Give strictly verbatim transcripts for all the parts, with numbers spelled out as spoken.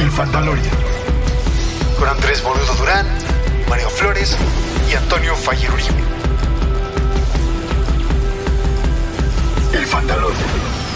El Fandalorian, con Andrés Boludo Durán, Mario Flores y Antonio Fayer Uribe. El Fandalorian.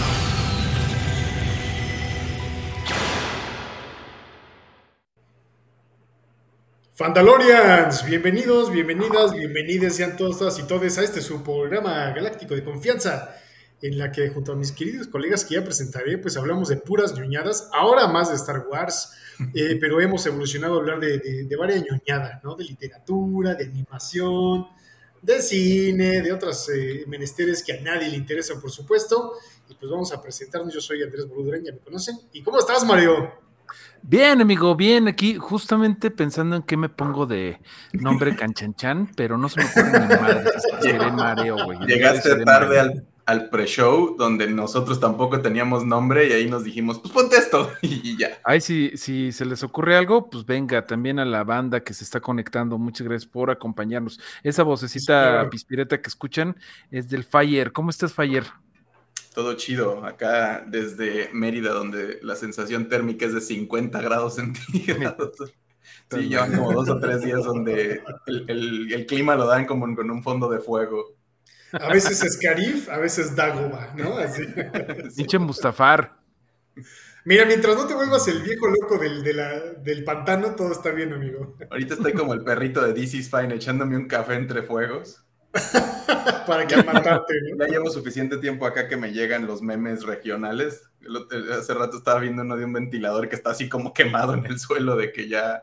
Fandalorians, bienvenidos, bienvenidas, bienvenidas sean todos, todas y todes a este su programa galáctico de confianza, en la que junto a mis queridos colegas que ya presentaré, pues hablamos de puras ñoñadas, ahora más de Star Wars, eh, pero hemos evolucionado a hablar de, de, de varias ñoñadas, ¿no? De literatura, de animación, de cine, de otras eh, menesteres que a nadie le interesan, por supuesto, y pues vamos a presentarnos. Yo soy Andrés Boludren, ya me conocen. ¿Y cómo estás, Mario? Bien, amigo, bien, aquí justamente pensando en qué me pongo de nombre Canchanchan, pero no se me ocurre ni madre, seré mareo, güey. Llegaste tarde al, al pre-show, donde nosotros tampoco teníamos nombre, y ahí nos dijimos, pues ponte esto, y ya. Ay, si, si se les ocurre algo, pues venga, también a la banda que se está conectando, muchas gracias por acompañarnos. Esa vocecita sí, pispireta que escuchan es del Fayer. ¿Cómo estás, Fayer? Todo chido, acá desde Mérida, donde la sensación térmica es de cincuenta grados centígrados. Sí, llevan como dos o tres días donde el, el, el clima lo dan como con un fondo de fuego. A veces es Scarif, a veces Dagoba, ¿no? Así. Pinche Mustafar. Mira, mientras no te vuelvas el viejo loco del, de la, del pantano, todo está bien, amigo. Ahorita estoy como el perrito de This Is Fine, echándome un café entre fuegos. Para que matarte, ¿no? Ya llevo suficiente tiempo acá que me llegan los memes regionales. Hace rato estaba viendo uno de un ventilador que está así como quemado en el suelo de que ya,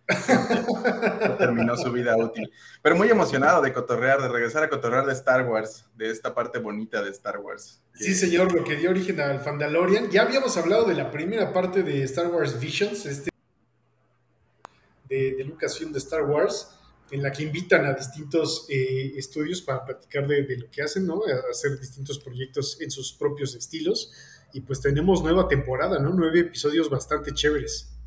ya terminó su vida útil. Pero muy emocionado de cotorrear, de regresar a cotorrear de Star Wars, de esta parte bonita de Star Wars. Sí, señor, lo que dio origen al Fandalorian. Ya habíamos hablado de la primera parte de Star Wars Visions, este de, de Lucasfilm de Star Wars, en la que invitan a distintos eh, estudios para platicar de, de lo que hacen, ¿no? A hacer distintos proyectos en sus propios estilos. Y pues tenemos nueva temporada, ¿no? Nueve episodios bastante chéveres.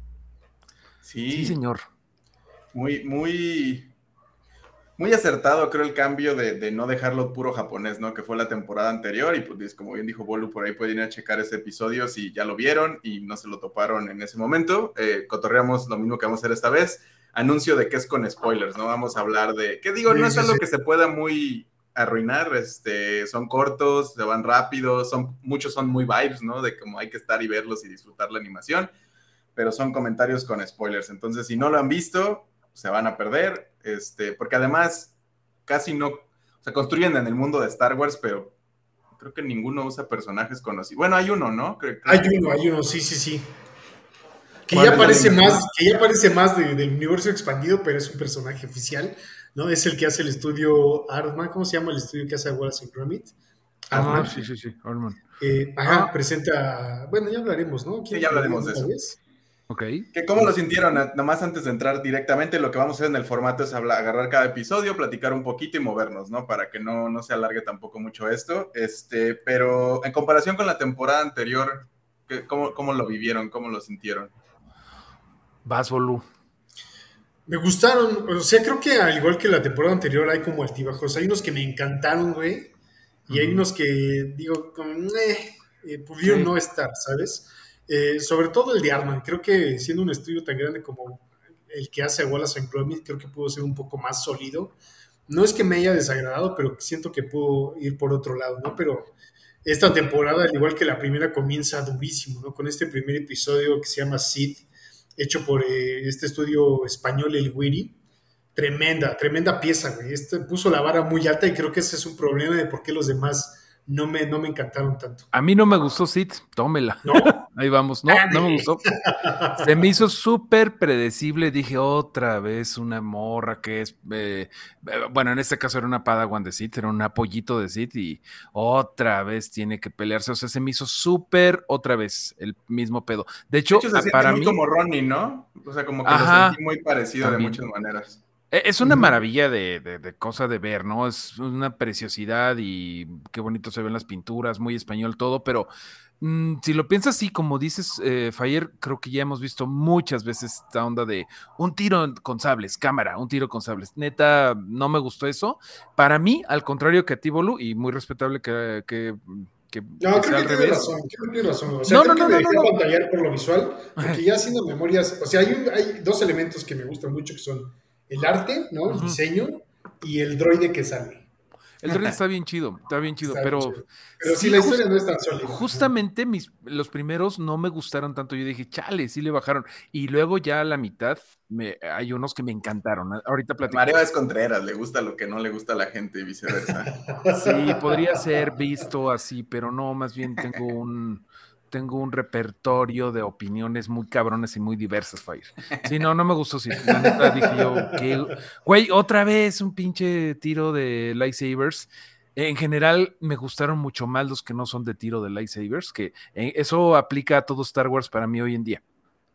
Sí, sí señor. Muy, muy, muy acertado, creo, el cambio de, de no dejarlo puro japonés, ¿no? Que fue la temporada anterior. Y pues, como bien dijo Bolu, por ahí pueden ir a checar ese episodio si ya lo vieron y no se lo toparon en ese momento. Eh, cotorreamos lo mismo que vamos a hacer esta vez. Anuncio de que es con spoilers, ¿no? Vamos a hablar de... ¿Qué digo? No es algo que se pueda muy arruinar, este, son cortos, se van rápido, son, muchos son muy vibes, ¿no? De como hay que estar y verlos y disfrutar la animación, pero son comentarios con spoilers. Entonces, si no lo han visto, se van a perder, este, porque además casi no... O sea, construyen en el mundo de Star Wars, pero creo que ninguno usa personajes conocidos. Bueno, hay uno, ¿no? Creo, creo hay que... uno, hay uno, sí, sí, sí. Que ya parece más, que ya parece más de, del universo expandido, pero es un personaje oficial, ¿no? Es el que hace el estudio Aardman, ¿cómo se llama el estudio que hace Wallace and Gromit? Aardman. Ah, sí, sí, sí, Aardman. Eh, ajá, ah. presenta, bueno, ya hablaremos, ¿no? Sí, ya hablaremos de eso. Vez? Ok. ¿Qué, ¿Cómo lo sintieron? Nomás antes de entrar directamente, lo que vamos a hacer en el formato es hablar, agarrar cada episodio, platicar un poquito y movernos, ¿no? Para que no, no se alargue tampoco mucho esto. Este, pero en comparación con la temporada anterior, ¿cómo, cómo lo vivieron? ¿Cómo lo sintieron? Vas, Bolu. Me gustaron, o sea, creo que al igual que la temporada anterior hay como altibajos. Hay unos que me encantaron, güey, y uh-huh. hay unos que digo, como, eh, eh, pudieron sí. no estar, ¿sabes? Eh, sobre todo el de Aardman. Creo que siendo un estudio tan grande como el que hace a Wallace and Gromit, creo que pudo ser un poco más sólido. No es que me haya desagradado, pero siento que pudo ir por otro lado, ¿no? Pero esta temporada, al igual que la primera, comienza durísimo, ¿no? Con este primer episodio que se llama Sid, hecho por eh, este estudio español, el Wiri. Tremenda, tremenda pieza, güey. Este puso la vara muy alta y creo que ese es un problema de por qué los demás no me, no me encantaron tanto. A mí no me gustó Sid, tómela. ¿No? Ahí vamos. No, no me gustó. Se me hizo súper predecible. Dije, otra vez una morra que es... Eh, bueno, en este caso era una Padawan de Sid, era un apoyito de Sid y otra vez tiene que pelearse. O sea, se me hizo súper otra vez el mismo pedo. De hecho, de hecho se para siente muy mí... como Ronnie, ¿no? O sea, como que Ajá, lo sentí muy parecido también. De muchas maneras. Es una maravilla de, de, de cosa de ver, ¿no? Es una preciosidad y qué bonito se ven las pinturas, muy español todo, pero mmm, si lo piensas así, como dices, eh, Fayer, creo que ya hemos visto muchas veces esta onda de un tiro con sables, cámara, un tiro con sables. Neta, no me gustó eso. Para mí, al contrario que a ti, Bolu, y muy respetable que, que que, No, que creo sea que al tiene revés. razón, creo que tiene razón. O sea, No, creo no, que no, me no, dejé no, no. apantallar por lo visual, porque ya haciendo memorias, o sea, hay, un- hay dos elementos que me gustan mucho, que son el arte, ¿no? El Ujú. diseño y el droide que sale. El droide está bien chido, está bien chido, Está bien pero chido. Pero sí, sí, la jus- historia no es tan sólida. justamente mis, los primeros no me gustaron tanto. Yo dije, chale, sí le bajaron. Y luego ya a la mitad me, hay unos que me encantaron. Ahorita platico. Mario es Contreras, le gusta lo que no le gusta a la gente y viceversa. Sí, podría ser visto así, pero no, más bien tengo un, tengo un repertorio de opiniones muy cabrones y muy diversas, Fire. Sí, no, no me gustó, sí. La neta dije yo, que, güey, otra vez un pinche tiro de lightsabers. En general, me gustaron mucho más los que no son de tiro de lightsabers, que eh, eso aplica a todo Star Wars para mí hoy en día.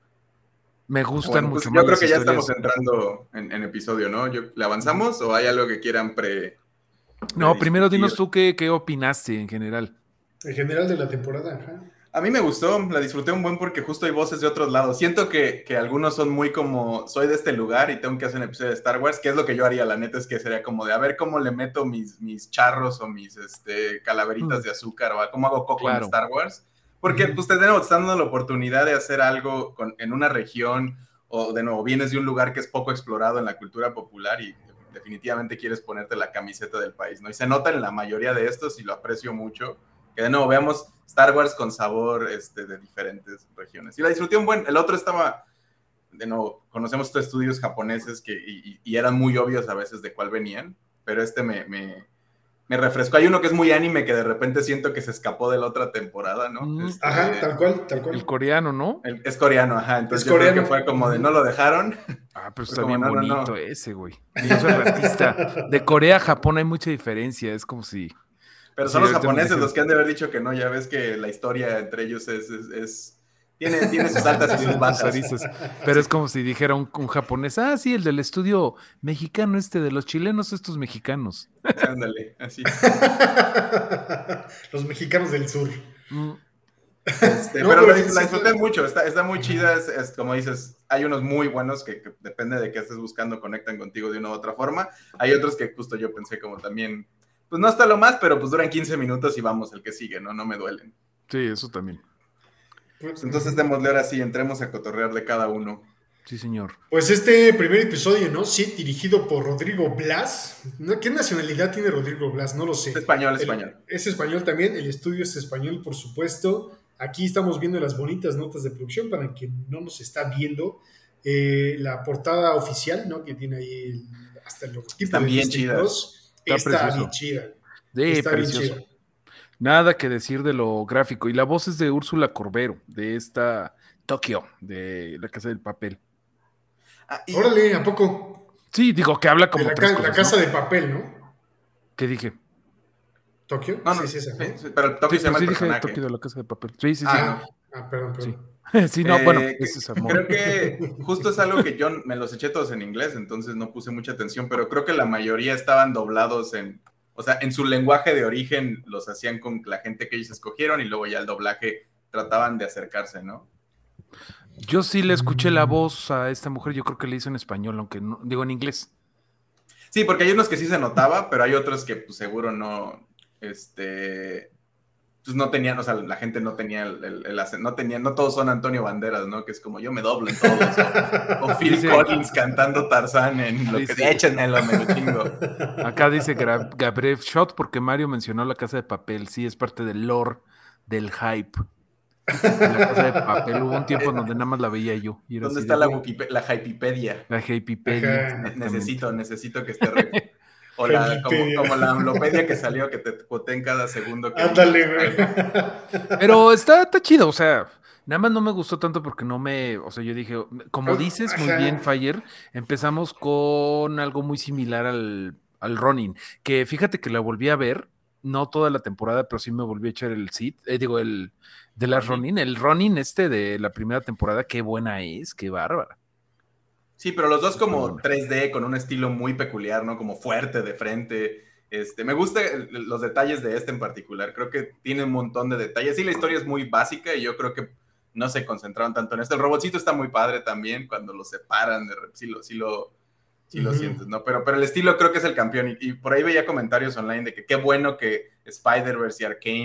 Me gustan Bueno, pues mucho yo más creo las que ya estamos historias. entrando en, en episodio, ¿no? Yo, ¿le avanzamos o hay algo que quieran pre, No, primero prediscutir? dinos tú qué, qué opinaste en general. En general de la temporada, ajá. A mí me gustó, la disfruté un buen porque justo hay voces de otros lados. Siento que, que algunos son muy como, soy de este lugar y tengo que hacer un episodio de Star Wars, que es lo que yo haría, la neta es que sería como de a ver cómo le meto mis, mis charros o mis este, calaveritas Mm. de azúcar o a cómo hago coco Claro. en Star Wars. Porque Ujú. pues te tenemos dando la oportunidad de hacer algo con, en una región o de nuevo vienes de un lugar que es poco explorado en la cultura popular y definitivamente quieres ponerte la camiseta del país, ¿no? Y se nota en la mayoría de estos y lo aprecio mucho. Que de nuevo veamos Star Wars con sabor este, de diferentes regiones. Y la disfruté un buen. El otro estaba, de nuevo, conocemos estos estudios japoneses que, y, y eran muy obvios a veces de cuál venían, pero este me, me, me refrescó. Hay uno que es muy anime que de repente siento que se escapó de la otra temporada, ¿no? Mm. Este, Ajá, tal cual, tal El, cual. el coreano, ¿no? el, es coreano, ajá. Entonces Es yo creo coreano. que fue como de Ujú. no lo dejaron. Ah, pero Fue está como, bien no, no, bonito no. ese, güey. No soy racista. De Corea a Japón hay mucha diferencia. Es como si. Pero si son los ahorita me japoneses dijeran- los que han de haber dicho que no. Ya ves que la historia entre ellos es... es, es tiene, tiene sus altas y sus Sus bajas. aristas. Pero es como si dijera un, un japonés, ah, sí, el del estudio mexicano este, de los chilenos, estos mexicanos. Ándale, así. Los mexicanos del sur. Mm, Este, No, pero pero la, sí, la sí disfruté está- mucho, está, está muy Ajá. chida, es, es como dices, hay unos muy buenos que, que depende de qué estés buscando, conectan contigo de una u otra forma, hay otros que justo yo pensé como también, pues no está lo más, pero pues duran quince minutos y vamos, el que sigue, ¿no? No me duelen. sí, eso también. Pues entonces démosle ahora sí, entremos a cotorrear de cada uno. Sí, señor. Pues este primer episodio, ¿no? Sí, dirigido por Rodrigo Blas. ¿No? ¿Qué nacionalidad tiene Rodrigo Blas? No lo sé. Es español, es El- español. es español también, el estudio es español, por supuesto. Aquí estamos viendo las bonitas notas de producción para quien no nos está viendo. Eh, la portada oficial, ¿no? Que tiene ahí el- hasta el logotipo Están de bien Disney chidas. Plus. Está Está, precioso. bien chida. Sí, Está precioso. bien chida. Nada que decir de lo gráfico. Y la voz es de Úrsula Corbero, de esta Tokio, de La Casa del Papel. Ah, y- Órale, ¿a poco? Sí, digo que habla De como la, tres ca- la cosas, casa ¿no? de papel, ¿no? ¿Qué dije? ¿Tokio? no, no, Sí, sí, esa. sí, ¿no? sí, pero Tokio Sí, se llama pero sí el dije personaje. Tokio de La Casa de Papel. Sí, sí, sí. Ah, Ah, ah, perdón, Sí. perdón. Sí, no, Eh, bueno, que- ese es amor. creo que justo es algo que yo me los eché todos en inglés, entonces no puse mucha atención, pero creo que la mayoría estaban doblados en, o sea, en su lenguaje de origen los hacían con la gente que ellos escogieron y luego ya el doblaje trataban de acercarse, ¿no? Yo sí le escuché la voz a esta mujer, yo creo que le hizo en español, aunque no, digo en inglés. Sí, porque hay unos que sí se notaba, pero hay otros que pues seguro no, este, pues no tenían, o sea, la gente no tenía el, el, el acen- no tenía, no todos son Antonio Banderas, ¿no? Que es como yo me doblo en todos, o, o Phil Dice- Collins cantando Tarzán en lo que Dice- se échenmelo, me lo chingo. Acá dice Gra- Gabriel Shot porque Mario mencionó La Casa de Papel. Sí, es parte del lore, del hype. La Casa de Papel. Hubo un tiempo en donde nada más la veía yo. Y era ¿Dónde así está de, la, güey, Wikipe- la Hypepedia? la Hypepedia. Ajá. exactamente. Necesito, necesito que esté re- O la, como, Hypepedia. como la Amlopedia que salió, que te cuoté en cada segundo que Ándale, dices güey. algo. Pero está, está chido, o sea, nada más no me gustó tanto porque no me, o sea, yo dije, como Pero, dices muy ajá. bien, Fire, empezamos con algo muy similar al, al Ronin, que fíjate que la volví a ver, no toda la temporada, pero sí me volví a echar el Sith, eh, digo, el de la Ronin. Ronin, el Ronin este de la primera temporada, qué buena es, qué bárbara. Sí, pero los dos como Bueno. tres D, con un estilo muy peculiar, ¿no? Como fuerte, de frente. Este, me gustan los detalles de este en particular. Creo que tiene un montón de detalles. Sí, la historia es muy básica y yo creo que no se concentraron tanto en esto. El robotcito está muy padre también cuando lo separan. De, sí lo, sí lo, sí lo Ujú. sientes, ¿no? Pero, pero el estilo creo que es el campeón. Y, y por ahí veía comentarios online de que qué bueno que Spider-Verse y Arcane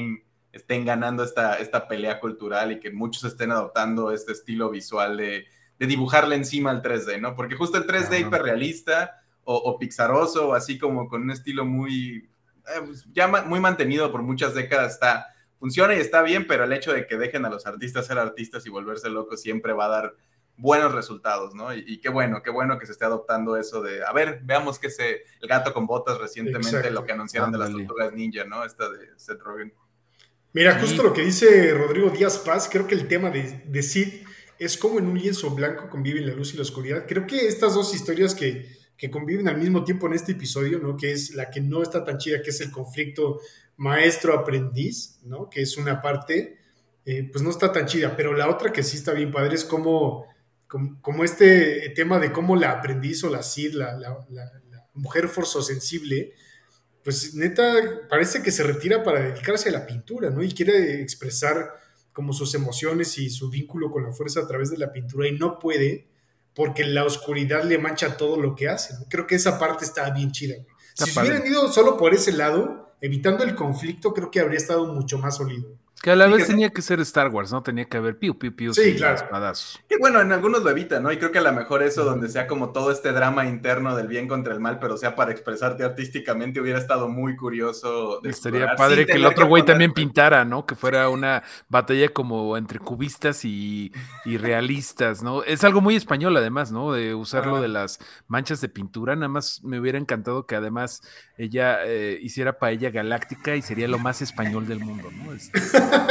estén ganando esta, esta pelea cultural y que muchos estén adoptando este estilo visual de, de dibujarle encima al tres D, ¿no? Porque justo el tres D uh-huh. hiperrealista o, o pixaroso, o así como con un estilo muy, eh, pues ya ma- muy mantenido por muchas décadas, está, funciona y está bien, pero el hecho de que dejen a los artistas ser artistas y volverse locos siempre va a dar buenos resultados, ¿no? Y, y qué bueno, qué bueno que se esté adoptando eso de, a ver, veamos que se, el gato con botas recientemente, exacto, lo que anunciaron Ándale. de las tortugas ninja, ¿no? Esta de Seth Rogen. Mira, sí. justo lo que dice Rodrigo Díaz Paz, creo que el tema de, de Sid es como en un lienzo blanco conviven la luz y la oscuridad. Creo que estas dos historias que, que conviven al mismo tiempo en este episodio, ¿no? Que es la que no está tan chida, que es el conflicto maestro-aprendiz, ¿no? Que es una parte, eh, pues no está tan chida, pero la otra que sí está bien padre es como, como, como este tema de cómo la aprendiz o la Sid, la, la, la, la mujer forzosensible, pues neta, parece que se retira para dedicarse a la pintura, ¿no? Y quiere expresar como sus emociones y su vínculo con la fuerza a través de la pintura y no puede porque la oscuridad le mancha todo lo que hace, ¿no? Creo que esa parte está bien chida, güey. Está si padre. hubieran ido solo por ese lado, evitando el conflicto, creo que habría estado mucho más sólido. Que a la sí, vez que tenía no. que ser Star Wars, ¿no? Tenía que haber piu, piu, piu, sí, claro. espadazos. Y bueno, en algunos lo evitan, ¿no? Y creo que a lo mejor eso, donde sea como todo este drama interno del bien contra el mal, pero sea para expresarte artísticamente, hubiera estado muy curioso de Estaría explorar, padre que el otro güey poner... también pintara, ¿no? Que fuera una batalla como entre cubistas y, y realistas, ¿no? Es algo muy español, además, ¿no? De usarlo ah. de las manchas de pintura. Nada más me hubiera encantado que además ella eh, hiciera paella galáctica y sería lo más español del mundo, ¿no? Este,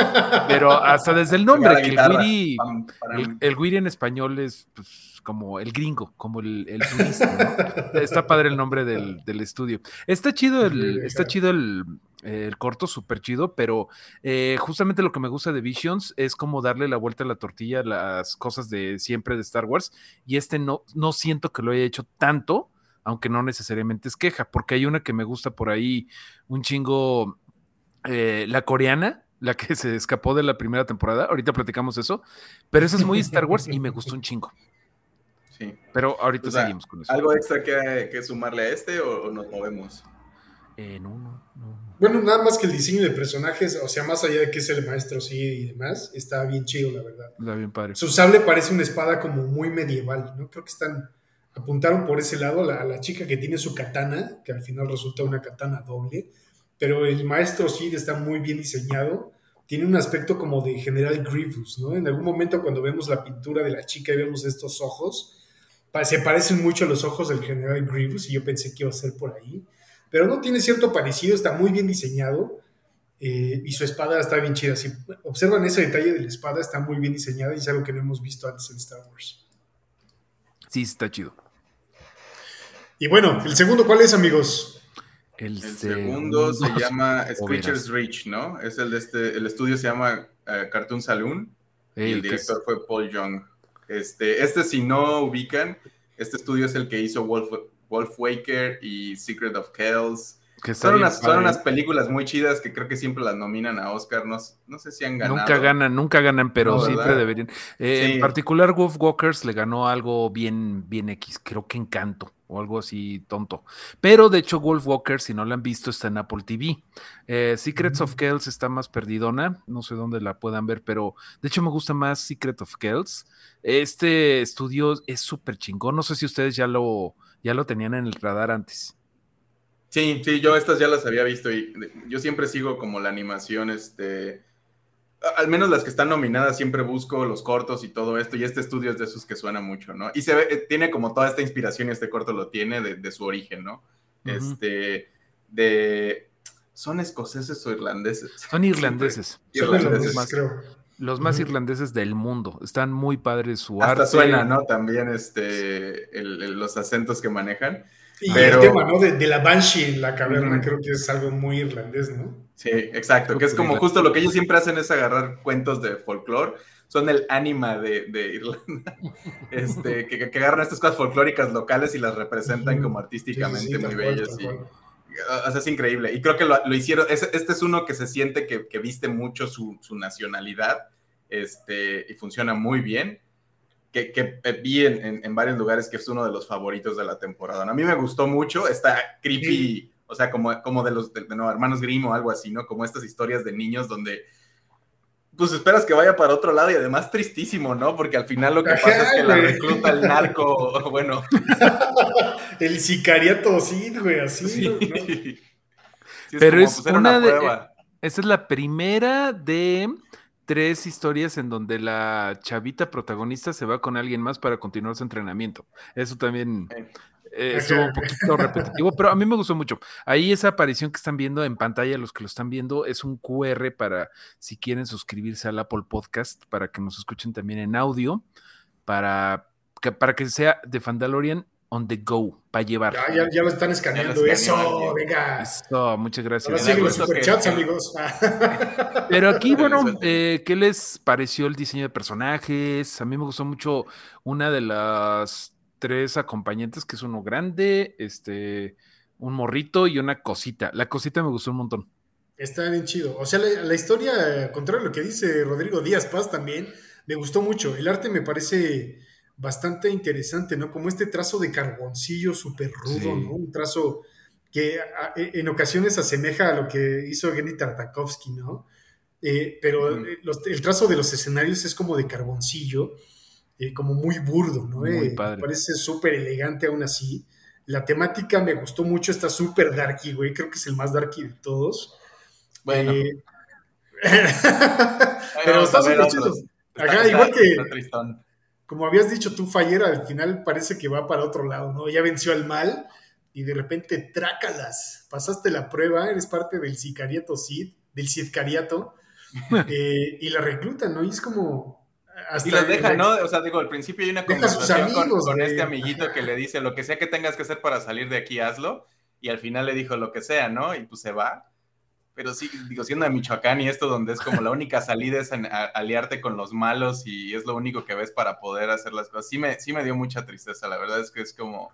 pero hasta desde el nombre, que el Wiri, el, el Wiri en español es pues, como el gringo, como el, el turista, ¿no? Está padre el nombre del, del estudio. Está chido el, está chido el, el corto, súper chido, pero eh, justamente lo que me gusta de Visions es como darle la vuelta a la tortilla a las cosas de siempre de Star Wars, y este no, no siento que lo haya hecho tanto, aunque no necesariamente es queja, porque hay una que me gusta por ahí un chingo, eh, la coreana, la que se escapó de la primera temporada, ahorita platicamos eso, pero esa es muy Star Wars y me gustó un chingo. Sí. Pero ahorita o sea, seguimos con eso. ¿Algo extra que, que sumarle a este o, o nos movemos? Eh, no, no, no. Bueno, nada más que el diseño de personajes, o sea, más allá de que es el maestro sí y demás, está bien chido, la verdad. Está bien padre. Su sable parece una espada como muy medieval, ¿no? Creo que están, apuntaron por ese lado, la, la chica que tiene su katana, que al final resulta una katana doble, pero el maestro Sid está muy bien diseñado, tiene un aspecto como de General Grievous, ¿no? En algún momento cuando vemos la pintura de la chica y vemos estos ojos, se parecen mucho a los ojos del General Grievous y yo pensé que iba a ser por ahí, pero no, tiene cierto parecido, está muy bien diseñado eh, y su espada está bien chida. Si observan ese detalle de la espada, está muy bien diseñada y es algo que no hemos visto antes en Star Wars. Sí, está chido. Y bueno, ¿el segundo cuál es, amigos? El, el segundo, segundo se llama Screecher's Reach, ¿no? Es el de este, el estudio se llama uh, Cartoon Saloon hey, y el director es... fue Paul Young. Este, este, si no ubican, este estudio es el que hizo Wolf, Wolf Waker y Secret of Kells. Que son, unas, son unas películas muy chidas que creo que siempre las nominan a Oscar. No, no sé si han ganado. Nunca ganan, nunca ganan, pero no, siempre deberían. Eh, sí. En particular, Wolf Walkers le ganó algo bien, bien X, creo que Encanto o algo así tonto. Pero de hecho, Wolf Walkers, si no la han visto, está en Apple T V. Eh, Secrets mm. of Kells está más perdidona, no sé dónde la puedan ver, pero de hecho me gusta más Secret of Kells. Este estudio es súper chingón. No sé si ustedes ya lo, ya lo tenían en el radar antes. Sí, sí, yo estas ya las había visto y yo siempre sigo como la animación, este, al menos las que están nominadas siempre busco los cortos y todo esto, y este estudio es de esos que suena mucho, ¿no? Y se ve, tiene como toda esta inspiración y este corto lo tiene de, de su origen, ¿no? Uh-huh. Este, de, ¿son escoceses o irlandeses? Son irlandeses. Siempre, irlandeses, más, creo. Los más uh-huh. irlandeses del mundo, están muy padres su Hasta arte. Hasta suena, ¿no? También este, el, el, los acentos que manejan. Y pero... el tema, ¿no? De, de la Banshee en la caverna, uh-huh. creo que es algo muy irlandés, ¿no? Sí, exacto, que es como justo lo que ellos siempre hacen es agarrar cuentos de folclore, son el ánima de, de Irlanda, este, que, que agarran estas cosas folclóricas locales y las representan uh-huh. como artísticamente sí, sí, sí, muy bellas. Y, o sea, es increíble. Y creo que lo, lo hicieron, este, este es uno que se siente que, que viste mucho su, su nacionalidad, este, y funciona muy bien. Que, que vi en, en, en varios lugares que es uno de los favoritos de la temporada. A mí me gustó mucho, está creepy, O sea, como, como de los de, de, no, hermanos Grimm o algo así, ¿no? Como estas historias de niños donde pues esperas que vaya para otro lado y además tristísimo, ¿no? Porque al final lo que Ajá, pasa es que güey. la recluta el narco, bueno. El sicariato, sí, güey, así. Sí. ¿no? Sí, es Pero como, es pues, era una, una de... prueba. Esa es la primera de tres historias en donde la chavita protagonista se va con alguien más para continuar su entrenamiento. Eso también Eh, eh, estuvo un poquito repetitivo, pero a mí me gustó mucho. Ahí esa aparición que están viendo en pantalla, los que lo están viendo, es un Q R para si quieren suscribirse al Apple Podcast, para que nos escuchen también en audio, para que, para que sea The Mandalorian on the go, para llevar. Ya, ya, ya lo están escaneando. Ya lo escaneó Eso, alguien. venga. Eso, muchas Ahora gracias. siguen los gusto superchats, que- que- amigos. Pero aquí, Que le bueno, suelten. eh, ¿qué les pareció el diseño de personajes? A mí me gustó mucho una de las tres acompañantes, que es uno grande, este, un morrito y una cosita. La cosita me gustó un montón. Está bien chido. O sea, la, la historia, contrario a lo que dice Rodrigo Díaz Paz también, me gustó mucho. El arte me parece bastante interesante, ¿no? Como este trazo de carboncillo súper rudo, Sí. ¿no? Un trazo que a- en ocasiones asemeja a lo que hizo Genndy Tartakovsky, ¿no? Eh, pero Ujú. eh, los- el trazo de los escenarios es como de carboncillo, eh, como muy burdo, ¿no? Muy Eh, me padre. parece súper elegante aún así. La temática me gustó mucho, está súper darky, güey. Creo que es el más darky de todos. Bueno, Eh, ahí pero vamos está a ver súper chido. otros. Está, Ajá, está- igual que, está tristón. como habías dicho tú, Fallera, al final parece que va para otro lado, ¿no? Ya venció al mal y de repente trácalas. Pasaste la prueba, eres parte del sicariato Cid, del Cidcariato, eh, y la reclutan, ¿no? Y es como. Hasta Y los deja, el- ¿no? O sea, digo, al principio hay una Deja a sus conversación con, amigos, con güey. este amiguito que le dice lo que sea que tengas que hacer para salir de aquí, hazlo. Y al final le dijo lo que sea, ¿no? Y pues se va. Pero sí, digo, siendo de Michoacán y esto donde es como la única salida es en, a, aliarte con los malos y es lo único que ves para poder hacer las cosas. Sí me, sí me dio mucha tristeza, la verdad es que es como,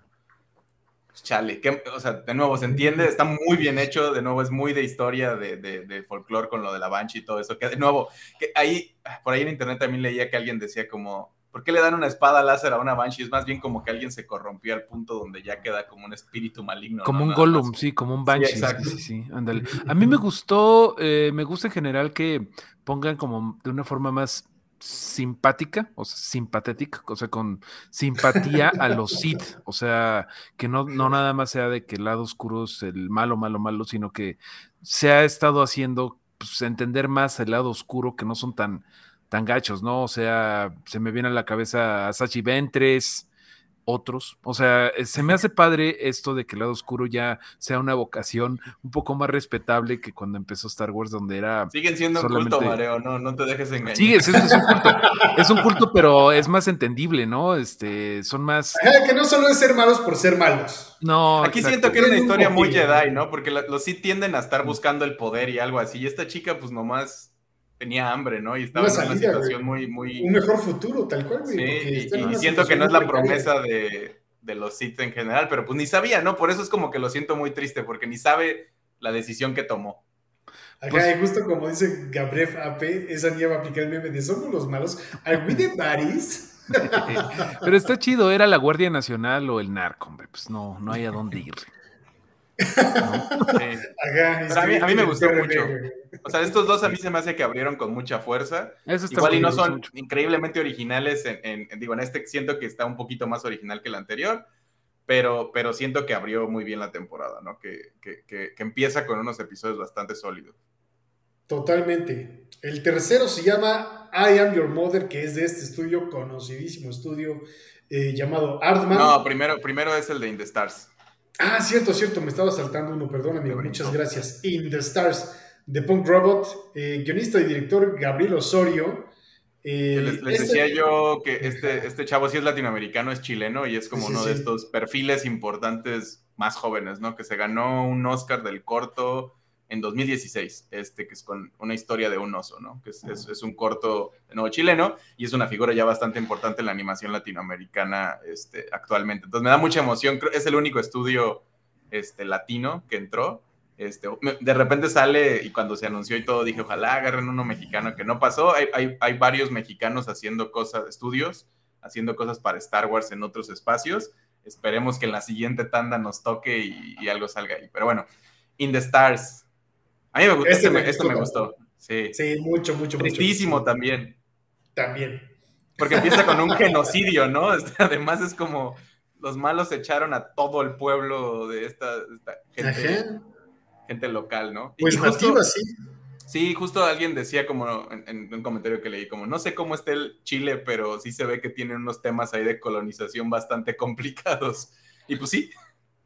chale, que, o sea, de nuevo se entiende, está muy bien hecho, de nuevo es muy de historia, de, de, de folclore con lo de la Banshee y todo eso, que de nuevo, que ahí, por ahí en internet también leía que alguien decía como, ¿por qué le dan una espada láser a una Banshee? Es más bien como que alguien se corrompió al punto donde ya queda como un espíritu maligno. Como ¿no? un Nada Gollum, más. sí, como un Sí, Banshee. exacto. Sí, sí, sí, ándale. A mí me gustó, eh, me gusta en general que pongan como de una forma más simpática, o sea, simpatética, o sea, con simpatía a los Sith, o sea, que no, no nada más sea de que el lado oscuro es el malo, malo, malo, sino que se ha estado haciendo pues, entender más el lado oscuro, que no son tan, tan gachos, ¿no? O sea, se me viene a la cabeza Sachi Ventress, otros. O sea, se me hace padre esto de que el lado oscuro ya sea una vocación un poco más respetable que cuando empezó Star Wars, donde era. Siguen siendo solamente... un culto, Mareo, no, no te dejes engañar. Sí, es, es un culto. Es un culto, pero es más entendible, ¿no? Este, son más. Ajá, que no solo es ser malos por ser malos. No, Aquí exacto. siento que era una Tiene un historia muy motivo. Jedi, ¿no? Porque la- los sí tienden a estar buscando el poder y algo así. Y esta chica, pues nomás tenía hambre, ¿no? Y estaba Una en una salida, situación güey. muy, muy. Un mejor futuro, tal cual, güey. Sí, porque y, está en y una siento que situación no es muy la precaria. promesa de, de los Sith en general, pero pues ni sabía, ¿no? Por eso es como que lo siento muy triste, porque ni sabe la decisión que tomó. Acá, Pues- y justo como dice Gabriel A P, esa niña va a aplicar el meme de somos los malos. ¿Are we the baddies? Pero está chido, era la Guardia Nacional o el narco, hombre. Pues no, no hay a dónde ir. Sí. Ajá, Pero a mí, a mí me gustó P R mucho. P, güey. O sea, estos dos a mí se me hace que abrieron con mucha fuerza. Eso está Igual muy y no bien, me son gustó mucho. increíblemente originales, en, en- en- digo, en este siento que está un poquito más original que el anterior, pero, pero siento que abrió muy bien la temporada, ¿no? Que, que, que, que empieza con unos episodios bastante sólidos. Totalmente. El tercero se llama I Am Your Mother, que es de este estudio, conocidísimo estudio eh, llamado Artman. No, primero, primero es el de In the Stars. Ah, cierto, cierto, me estaba saltando uno, perdón, amigo, Me muchas brincó. gracias. In the Stars, de Punk Robot, eh, guionista y director Gabriel Osorio. Eh, Que les, les este- decía yo que este, este chavo sí es latinoamericano, es chileno y es como Sí, sí, uno sí. de estos perfiles importantes más jóvenes, ¿no? Que se ganó un Oscar del corto en dos mil dieciséis, este, que es con una historia de un oso, ¿no? Que es, es, es un corto de nuevo chileno y es una figura ya bastante importante en la animación latinoamericana este, actualmente. Entonces me da mucha emoción, creo, es el único estudio este, latino que entró. Este, de repente sale y cuando se anunció y todo dije, ojalá agarren uno mexicano, que no pasó. Hay, hay, hay varios mexicanos haciendo cosas, estudios, haciendo cosas para Star Wars en otros espacios. esperemos que en la siguiente tanda nos toque y, y algo salga ahí. Pero bueno, In the Stars. A mí me gustó, este, este, me, este me gustó. Sí, sí mucho, mucho, tristísimo mucho. también. También. Porque empieza con un genocidio, ¿no? Además es como los malos echaron a todo el pueblo de esta, esta gente, gente local, ¿no? Pues y justo, nativa, sí. Sí, justo alguien decía como en, en un comentario que leí, como no sé cómo está el Chile, pero sí se ve que tienen unos temas ahí de colonización bastante complicados. Y pues sí.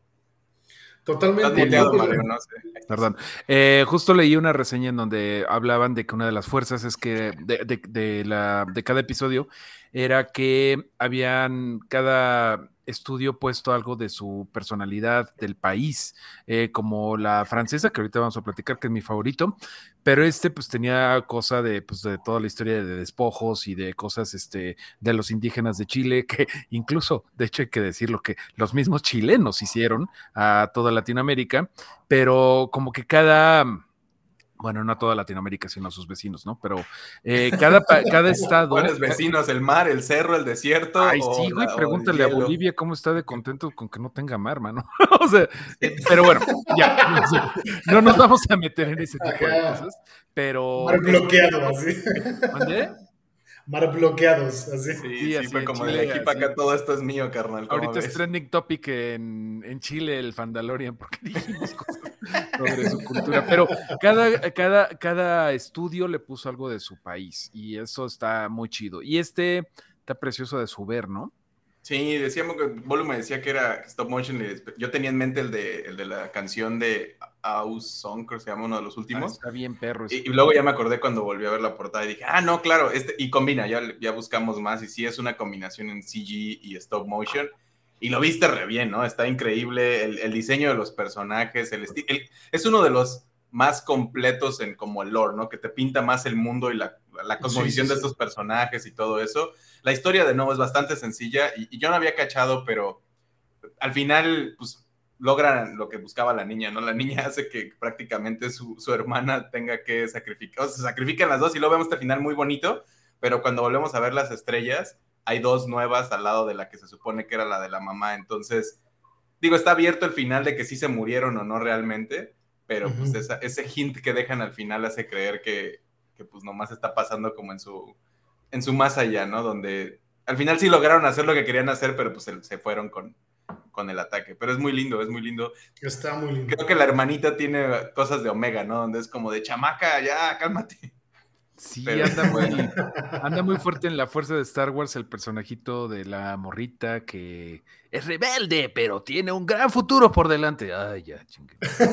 Totalmente. Estás muteado, Mario, no sé. Perdón. Eh, justo leí una reseña en donde hablaban de que una de las fuerzas es que de, de, de, la, de cada episodio era que habían cada estudio puesto algo de su personalidad del país, eh, como la francesa, que ahorita vamos a platicar, que es mi favorito, pero este pues tenía cosa de, pues, de toda la historia de despojos y de cosas este, de los indígenas de Chile, que incluso, de hecho hay que decirlo, que los mismos chilenos hicieron a toda Latinoamérica, pero como que cada... Bueno, no a toda Latinoamérica, sino a sus vecinos, ¿no? Pero eh, cada, cada estado... ¿Cuáles vecinos? ¿El mar, el cerro, el desierto? Ay, sí, güey, pregúntale a Bolivia cómo está de contento con que no tenga mar, mano. O sea, eh, pero bueno, ya, no, sé, no nos vamos a meter en ese tipo de cosas, pero... Mar bloqueado, así. ¿Mandé? Mar bloqueados, así. Sí, sí, sí así fue como Chile, de aquí para acá todo esto es mío, carnal. Ahorita ves? es trending topic en, en Chile, el Fandalorian, porque dijimos cosas sobre su cultura, pero cada, cada, cada estudio le puso algo de su país y eso está muy chido. Y este está precioso de su ver, ¿no? Sí, decíamos que Bolu me decía que era stop motion. Yo tenía en mente el de, el de la canción de Aus Song, creo que se llama uno de los últimos. Ah, está bien, perro. Y, y luego ya me acordé cuando volví a ver la portada y dije, ah, no, claro, este, y combina, ya, ya buscamos más. Y sí, es una combinación en C G y stop motion. Y lo viste re bien, ¿no? Está increíble el, el diseño de los personajes, el, esti- el es uno de los más completos en como el lore, ¿no? Que te pinta más el mundo y la, la cosmovisión sí, sí, sí. de estos personajes y todo eso. La historia, de nuevo, es bastante sencilla y, y yo no había cachado, pero al final, pues, logran lo que buscaba la niña, ¿no? La niña hace que prácticamente su, su hermana tenga que sacrificar, o sea, se sacrifican las dos y luego vemos este final muy bonito, pero cuando volvemos a ver las estrellas, hay dos nuevas al lado de la que se supone que era la de la mamá. Entonces, digo, está abierto el final de que sí se murieron o no realmente, pero uh-huh. pues esa, ese hint que dejan al final hace creer que, que pues nomás está pasando como en su, en su más allá, ¿no? Donde al final sí lograron hacer lo que querían hacer, pero pues se, se fueron con, con el ataque. Pero es muy lindo, es muy lindo. Está muy lindo. Creo que la hermanita tiene cosas de Omega, ¿no? Donde es como de chamaca, ya, cálmate. Sí, pero... anda, muy, anda muy fuerte en la fuerza de Star Wars el personajito de la morrita que es rebelde, pero tiene un gran futuro por delante. Ay, ya, chingue.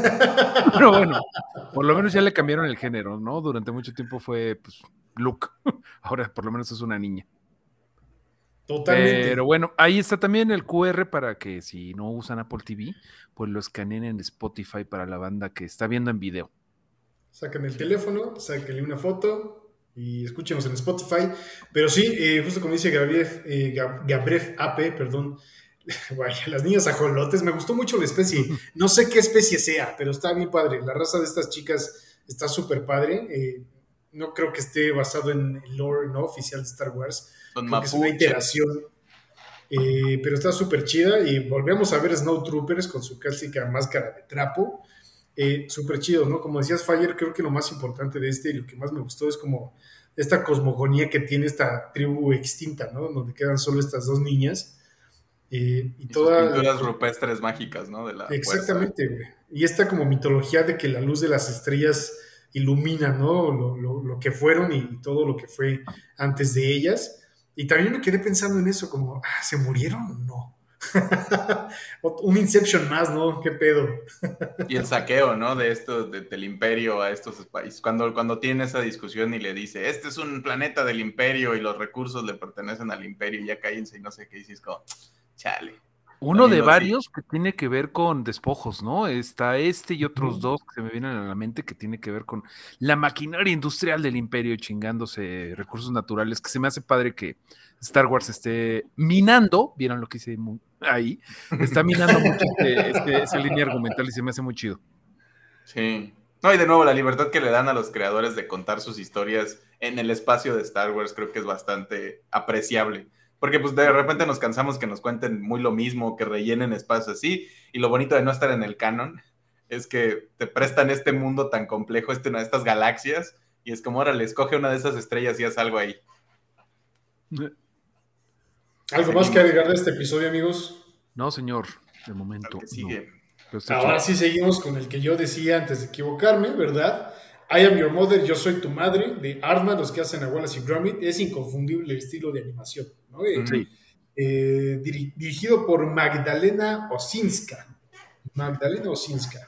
Pero bueno, por lo menos ya le cambiaron el género, ¿no? Durante mucho tiempo fue, pues, Luke. Ahora por lo menos es una niña. Totalmente. Pero bueno, ahí está también el Q R para que si no usan Apple T V, pues lo escaneen en Spotify para la banda que está viendo en video. Saquen el teléfono, sáquenle una foto y escúchenos en Spotify. Pero sí, eh, justo como dice Gabriel, eh, Gabriel A P, perdón, vaya, las niñas ajolotes, me gustó mucho la especie. No sé qué especie sea, pero está bien padre. La raza de estas chicas está súper padre. Eh, no creo que esté basado en el lore no oficial de Star Wars. Son creo que es una iteración. Eh, pero está súper chida. Y volvemos a ver Snowtroopers con su clásica máscara de trapo. Eh, súper chido, ¿no? Como decías, Fire, creo que lo más importante de este y lo que más me gustó es como esta cosmogonía que tiene esta tribu extinta, ¿no? Donde quedan solo estas dos niñas. Eh, y, y todas sus pinturas rupestres mágicas, ¿no? De la exactamente, güey. Y esta como mitología de que la luz de las estrellas ilumina, ¿no? Lo, lo, lo que fueron y, y todo lo que fue antes de ellas. Y también me quedé pensando en eso, como, ah, ¿se murieron o no? Un Inception más, ¿no? ¿Qué pedo? Y el saqueo, ¿no? De esto, de, del imperio a estos países. Cuando, cuando tiene esa discusión y le dice, este es un planeta del imperio y los recursos le pertenecen al imperio y ya cállense y no sé qué, dices como, chale. Uno de varios que tiene que ver con despojos, ¿no? Está este y otros dos que se me vienen a la mente que tiene que ver con la maquinaria industrial del imperio chingándose recursos naturales, que se me hace padre que Star Wars esté minando, ¿vieron lo que hice ahí? Está minando mucho este, este, esa línea argumental y se me hace muy chido. Sí. No, y de nuevo, la libertad que le dan a los creadores de contar sus historias en el espacio de Star Wars creo que es bastante apreciable. Porque pues de repente nos cansamos que nos cuenten muy lo mismo, que rellenen espacios así, y lo bonito de no estar en el canon es que te prestan este mundo tan complejo, este, estas galaxias, y es como, órale, escoge una de esas estrellas y haz algo ahí. ¿Algo más que agregar de este episodio, amigos? No, señor, de momento. Que sigue. No. Ahora sí seguimos con el que yo decía antes de equivocarme, ¿verdad? I Am Your Mother, Yo Soy Tu Madre, de Aardman, los que hacen a Wallace y Gromit. Es inconfundible el estilo de animación, ¿no? Eh, Sí. eh, diri- dirigido por Magdalena Osinska. Magdalena Osinska.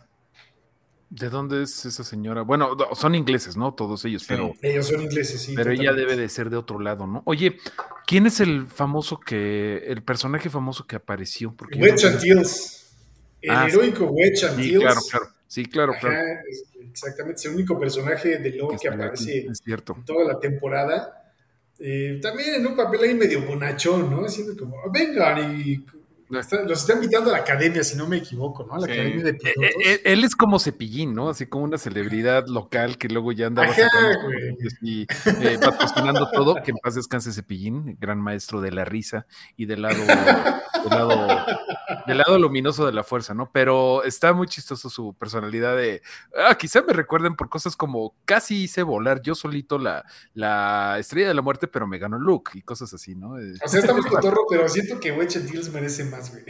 ¿De dónde es esa señora? Bueno, no, son ingleses, ¿no? Todos ellos, Sí. pero, Ellos son ingleses, sí. pero ella totalmente. debe de ser de otro lado, ¿no? Oye, ¿quién es el famoso que, el personaje famoso que apareció? Porque yo Wedge no- Antilles. El Ah, heroico Wedge sí, Antilles. claro, claro. Sí, claro, Ajá, claro. es- exactamente, es el único personaje de lore Que que sale aquí, aparece es cierto. en toda la temporada. Eh, también en un papel ahí medio bonachón, ¿no? Haciendo como, vengan y... está- los está invitando a la academia, si no me equivoco, ¿no? A la Sí. academia de Eh, pilotos. eh, él es como Cepillín, ¿no? Así como una celebridad local que luego ya andaba Ajá, sacando güey. estudios y eh, patrocinando todo. Que en paz descanse Cepillín, gran maestro de la risa y del lado, del lado, del lado luminoso de la fuerza, ¿no? Pero está muy chistoso su personalidad de, ah, quizá me recuerden por cosas como casi hice volar yo solito la, la estrella de la muerte, pero me ganó Luke y cosas así, ¿no? Eh, O sea, está muy cotorro, pero siento que Wedge Antilles merece más, güey.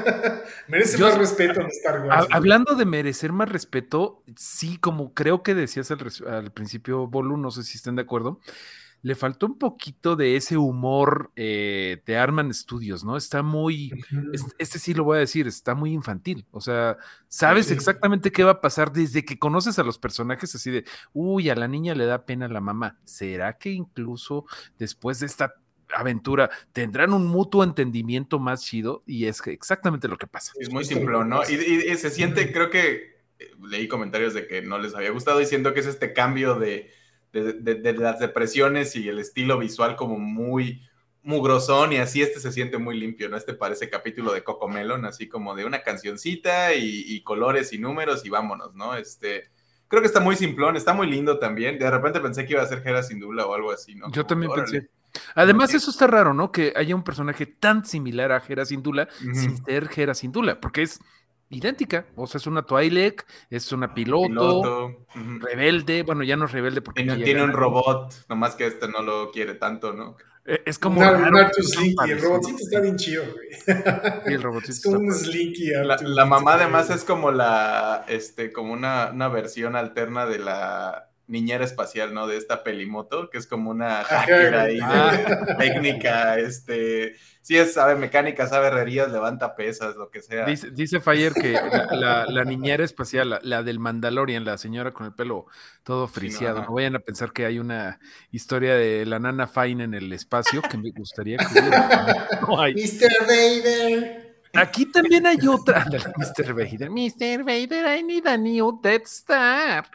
merece Yo- más respeto en Star Ha- Wars. güey. Hablando de merecer más respeto, sí, como creo que decías al, res- al principio, Bolu, no sé si estén de acuerdo, le faltó un poquito de ese humor eh, de Arman Studios, ¿no? Está muy, Ujú. este, este sí lo voy a decir, está muy infantil, o sea, sabes Sí. exactamente qué va a pasar desde que conoces a los personajes así de, uy, a la niña le da pena a la mamá, ¿será que incluso después de esta aventura tendrán un mutuo entendimiento más chido? Y es que exactamente lo que pasa. Es muy Justo lo simplón, que ¿no? pasa. Y, y- y se siente, creo que eh, leí comentarios de que no les había gustado y siento que es este cambio de, de, de- de las depresiones y el estilo visual como muy mugrosón y así este se siente muy limpio, ¿no? Este parece capítulo de Cocomelon, así como de una cancioncita y, y colores y números y vámonos, ¿no? Este, creo que está muy simplón, está muy lindo también. De repente pensé que iba a ser Hera Syndulla o algo así, ¿no? Yo Como, también órale. pensé. Además, Sí. eso está raro, ¿no? Que haya un personaje tan similar a Hera Syndulla Ujú. sin ser Hera Syndulla, porque es idéntica. O sea, es una Twi'lek, es una piloto, Piloto. Ujú. rebelde. Bueno, ya no es rebelde porque Tiene, aquí ya tiene un gana. robot, nomás que este no lo quiere tanto, ¿no? Eh, Es como Un, raro. un Arthur que sean Slinky, el parecidos. robotcito está bien chido, güey. Sí, el robotcito Es como está un padre. Slinky La, Arthur. la mamá güey. además es como la, este, como una, una versión alterna de la niñera espacial, ¿no? De esta pelimoto, que es como una hacker Ajá, ahí güey. de Ah. técnica, este, sí es, sabe mecánica, sabe herrerías, levanta pesas, lo que sea. Dice, dice Fire que la, la- la niñera espacial, la, la del Mandalorian, la señora con el pelo todo Sí, no, friseado, ajá. no vayan a pensar que hay una historia de la nana Fine en el espacio que me gustaría que hubiera. No hay. mister Vader. Aquí también hay otra. Ándale, mister Vader. mister Vader, I need a new Death Star.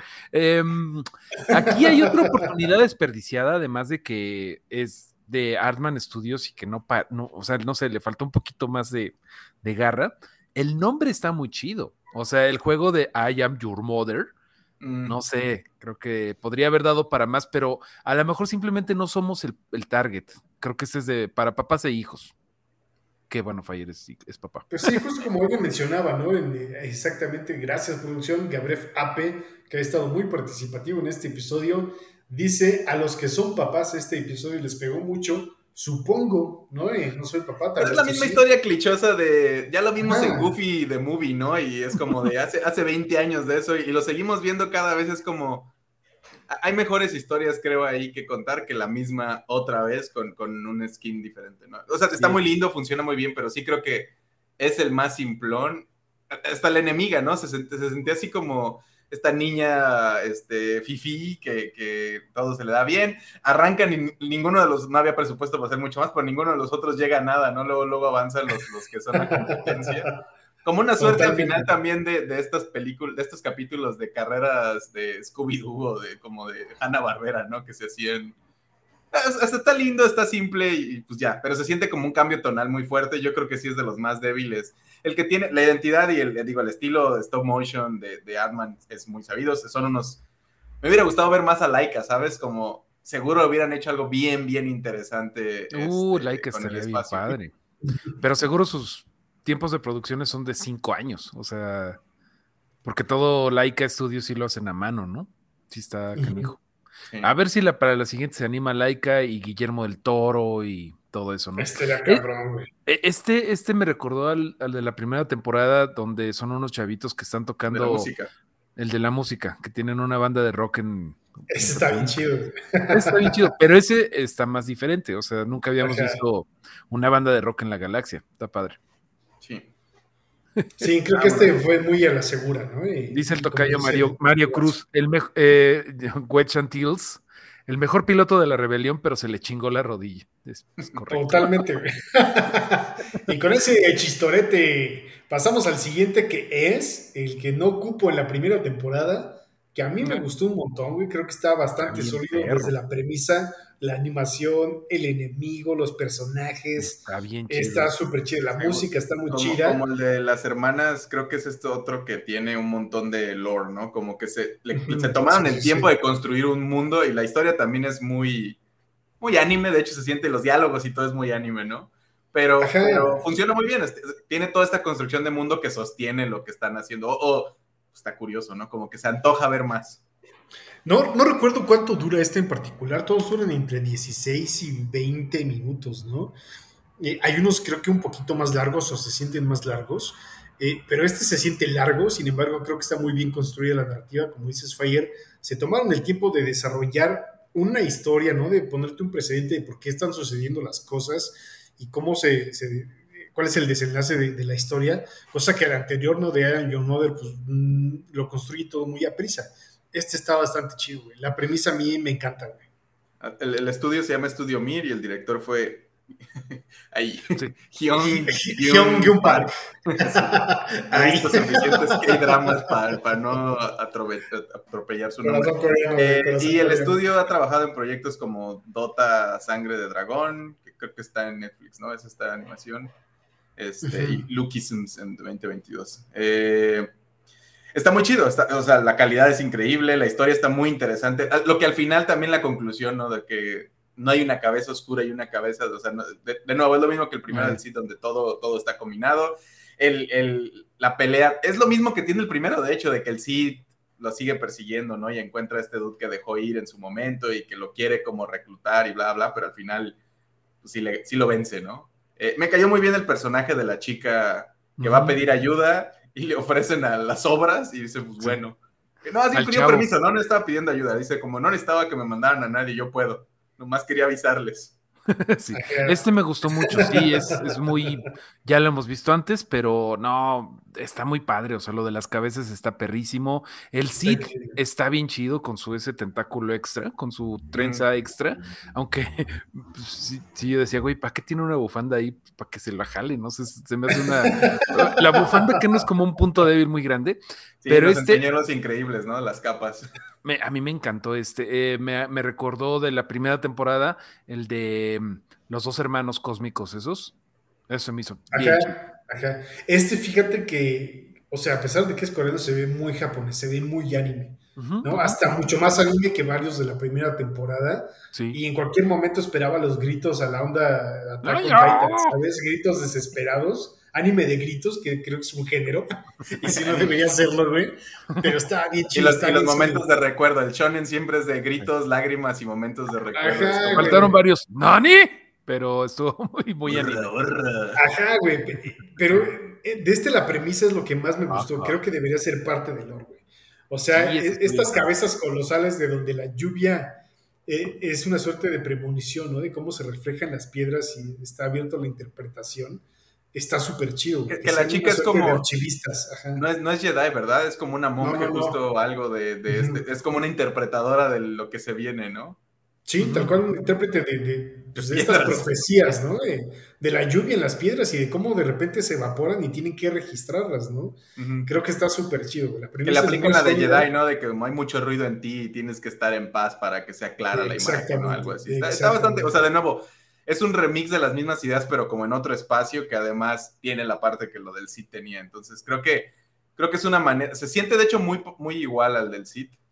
Em, aquí hay otra oportunidad desperdiciada, además de que es de Artman Studios y que no, pa- no, o sea, no sé, le falta un poquito más de, de garra. El nombre está muy chido. O sea, el juego de I Am Your Mother, Mm. no sé, creo que podría haber dado para más, pero a lo mejor simplemente no somos el, el target. Creo que este es de para papás e hijos. Que bueno, Fire es, es papá. Pues sí, justo como alguien mencionaba, ¿no? En, eh, exactamente, gracias producción, Gabriel Ape, que ha estado muy participativo en este episodio, dice, a los que son papás, este episodio les pegó mucho, supongo, ¿no? Eh, no soy papá, tal Pero es vez la tú misma sí. historia clichosa de, ya lo vimos Ajá. en Goofy The Movie, ¿no? Y es como de hace, hace veinte años de eso y, y lo seguimos viendo cada vez, es como, hay mejores historias creo ahí que contar que la misma otra vez con, con un skin diferente, ¿no? O sea, está Sí. muy lindo, funciona muy bien, pero sí creo que es el más simplón. Hasta la enemiga, ¿no? Se, sent- se sentía así como esta niña este, fifí que, que todo se le da bien. Arrancan y ninguno de los, no había presupuesto para hacer mucho más, pero ninguno de los otros llega a nada, ¿no? Luego, luego avanzan los, los que son la competencia. Como una suerte al Totalmente. final también de, de estas películas, de estos capítulos de carreras de Scooby-Doo o de como de Hanna-Barbera, ¿no? Que se hacían. Hasta está lindo, está simple y pues ya, pero se siente como un cambio tonal muy fuerte. Yo creo que sí es de los más débiles. El que tiene la identidad y el, digo, el estilo de stop motion de, de Artman es muy sabido. Son unos. Me hubiera gustado ver más a Laika, ¿sabes? Como seguro hubieran hecho algo bien, bien interesante. Uh, este, Laika con el estaría bien espacio. padre. Pero seguro sus tiempos de producciones son de cinco años, o sea, porque todo Laika Studios sí lo hacen a mano, ¿no? Sí está canijo. Sí. A ver si la, para la siguiente se anima Laika y Guillermo del Toro y todo eso, ¿no? Este era Eh, cabrón, güey. Este, este me recordó al, al de la primera temporada donde son unos chavitos que están tocando De la música. el de la música, que tienen una banda de rock en... Ese está bien chido, güey. Está bien chido, pero ese está más diferente, o sea, nunca habíamos Ajá. visto una banda de rock en la galaxia, está padre. Sí. Sí, creo que este fue muy a la segura, ¿no? Y, Dice el y como tocayo dice Mario, el- Mario Cruz, el mejor eh, Wedge Antilles, el mejor piloto de la rebelión, pero se le chingó la rodilla. Es, es correcto. Totalmente, güey. Y con ese chistorete pasamos al siguiente, que es el que no cupo en la primera temporada, que a mí me gustó un montón, güey. Creo que está bastante Está bien sólido perro. desde la premisa, la animación, el enemigo, los personajes. Está bien chido. Está súper chido. La Sí, música está muy como, chida. como el de las hermanas, creo que es este otro que tiene un montón de lore, ¿no? Como que se, le, Ujú. se tomaron Sí, el sí, tiempo sí. de construir un mundo y la historia también es muy, muy anime, de hecho se siente los diálogos y todo es muy anime, ¿no? Pero, Ajá. pero funciona muy bien, este, tiene toda esta construcción de mundo que sostiene lo que están haciendo, o, o está curioso, ¿no? Como que se antoja ver más. No, no recuerdo cuánto dura este en particular. Todos duran entre dieciséis y veinte minutos, ¿no? Eh, hay unos creo que un poquito más largos o se sienten más largos, eh, pero este se siente largo. Sin embargo, creo que está muy bien construida la narrativa. Como dices, Fire, se tomaron el tiempo de desarrollar una historia, ¿no? De ponerte un precedente de por qué están sucediendo las cosas y cómo se... se cuál es el desenlace de, de la historia, cosa que el anterior, ¿no? De Iron Your Mother, pues mm, lo construye todo muy a prisa. Este está bastante chido, güey. La premisa a mí me encanta, güey. El, el estudio se llama Estudio Mir y el director fue ahí, Sí. Hyun Hyun Gyun Park. Ha visto suficientes K-dramas para, para no atrope- atropellar su nombre. Corazón coreano, güey, Eh, corazón y el coreano. estudio ha trabajado en proyectos como Dota, Sangre de Dragón, que creo que está en Netflix, ¿no? Es esta animación. Este, Ujú. Y Lucky Sims en veinte veintidós. Eh, está muy chido, está, o sea, la calidad es increíble, la historia está muy interesante. Lo que al final también la conclusión, ¿no? De que no hay una cabeza oscura y una cabeza, o sea, no, de, de nuevo, es lo mismo que el primero Mm. del sitio, donde todo, todo está combinado. El, el, la pelea, es lo mismo que tiene el primero, de hecho, de que el Cid lo sigue persiguiendo, ¿no? Y encuentra a este dude que dejó ir en su momento y que lo quiere como reclutar y bla, bla, pero al final, pues sí, le, sí lo vence, ¿no? Eh, me cayó muy bien el personaje de la chica que va a pedir ayuda y le ofrecen a las obras y dice, pues Sí. bueno. No, así Al pidió chavo. permiso, no, no estaba pidiendo ayuda. Dice, como no necesitaba que me mandaran a nadie, yo puedo. Nomás quería avisarles. Sí. Ajá. Este me gustó mucho, sí, es, es muy, ya lo hemos visto antes, pero no, está muy padre, o sea, lo de las cabezas está perrísimo, el Cid está bien chido con su ese tentáculo extra, con su trenza extra, aunque pues, sí, sí, yo decía, güey, ¿para qué tiene una bufanda ahí? Para que se la jale, no sé, se me hace una, la bufanda que no es como un punto débil muy grande, Sí, pero nos este... enseñó los increíbles, ¿no? Las capas. Me, a mí me encantó este, eh, me, me recordó de la primera temporada el de mm, los dos hermanos cósmicos esos, eso me hizo bien chido. Ajá, ajá. Este, fíjate que, o sea, a pesar de que es coreano, se ve muy japonés, se ve muy anime, Ujú, ¿no? ujú. Hasta mucho más anime que varios de la primera temporada. Sí. Y en cualquier momento esperaba los gritos a la onda Attack on ¡Ay, Titan, ah! ¿sabes? Gritos desesperados, anime de gritos, que creo que es un género, y si no debería serlo, güey. Pero está bien Y chido. los, está y los bien momentos sólido. de recuerdo. El shonen siempre es de gritos, lágrimas y momentos de recuerdo. Ajá, Es como, güey. Faltaron varios ¡Nani! Pero estuvo muy, muy "Urra, anime. urra". Ajá, güey. pe- Pero eh, de este la premisa es lo que más me gustó. Ajá. Creo que debería ser parte del lore, güey. O sea, Sí, e- ese estas estudio. cabezas colosales de donde la lluvia eh, es una suerte de premonición, ¿no? De cómo se reflejan las piedras y está abierto a la interpretación. Está súper chido, güey. Que, que la sean chica una es suerte de como, archivistas. Ajá. no es, no es Jedi, ¿verdad? Es como una monje, No, no, no. justo algo de, de Ujú. este, es como una interpretadora de lo que se viene, ¿no? Sí, Ujú. tal cual un intérprete de, de, pues, de estas Piedras. profecías, ¿no? De, de la lluvia en las piedras y de cómo de repente se evaporan y tienen que registrarlas, ¿no? Ujú. Creo que está súper chido, güey. La Que le premisa es aplican muy la de sólida. Jedi, ¿no? De que como hay mucho ruido en ti y tienes que estar en paz para que sea clara la imagen o Exactamente, algo así. Está, está bastante, exactamente. o sea, de nuevo, es un remix de las mismas ideas, pero como en otro espacio que además tiene la parte que lo del Cid tenía. Entonces creo que, creo que es una manera, se siente de hecho muy, muy igual al del Cid.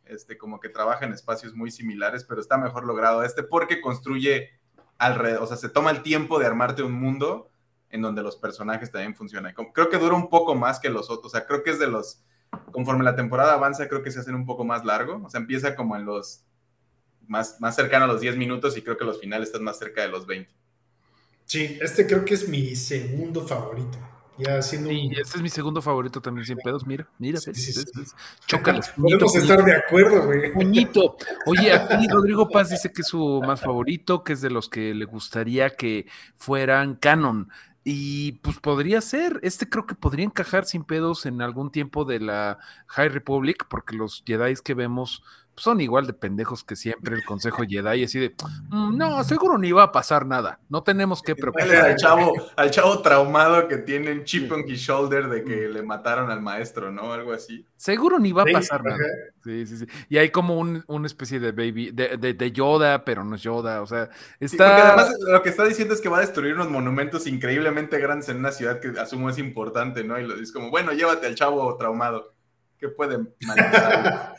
este, como que trabaja en espacios muy similares, pero está mejor logrado este porque construye alrededor, o sea, se toma el tiempo de armarte un mundo en donde los personajes también funcionan. Creo que dura un poco más que los otros, o sea, creo que es de los, conforme la temporada avanza, creo que se hacen un poco más largo, o sea, empieza como en los, más, más cercano a los diez minutos y creo que los finales están más cerca de los veinte. Sí, este creo que es mi segundo favorito. Ya haciendo Sí, un... este es mi segundo favorito también, sin pedos. Mira, mira, Sí, ves, sí, ves, sí. ves. Chócalas. Podemos puñito, estar de acuerdo, güey. puñito. Oye, aquí Rodrigo Paz dice que es su más favorito, que es de los que le gustaría que fueran canon. Y pues podría ser, este creo que podría encajar sin pedos en algún tiempo de la High Republic, porque los Jedi que vemos pues, son igual de pendejos que siempre el Consejo Jedi, así de, "Mm, no, seguro ni va a pasar nada, no tenemos que preocuparnos". Al chavo, al chavo traumado que tiene un chip on his shoulder de que le mataron al maestro, ¿no? Algo así. Seguro ni va a Sí, pasar ajá. nada. Sí, sí, sí. Y hay como un, una especie de baby, de, de, de Yoda, pero no es Yoda. O sea, está. Sí, porque además lo que está diciendo es que va a destruir unos monumentos increíblemente grandes en una ciudad que asumo es importante, ¿no? Y lo dice como, bueno, llévate al chavo traumado. ¿Qué puede mal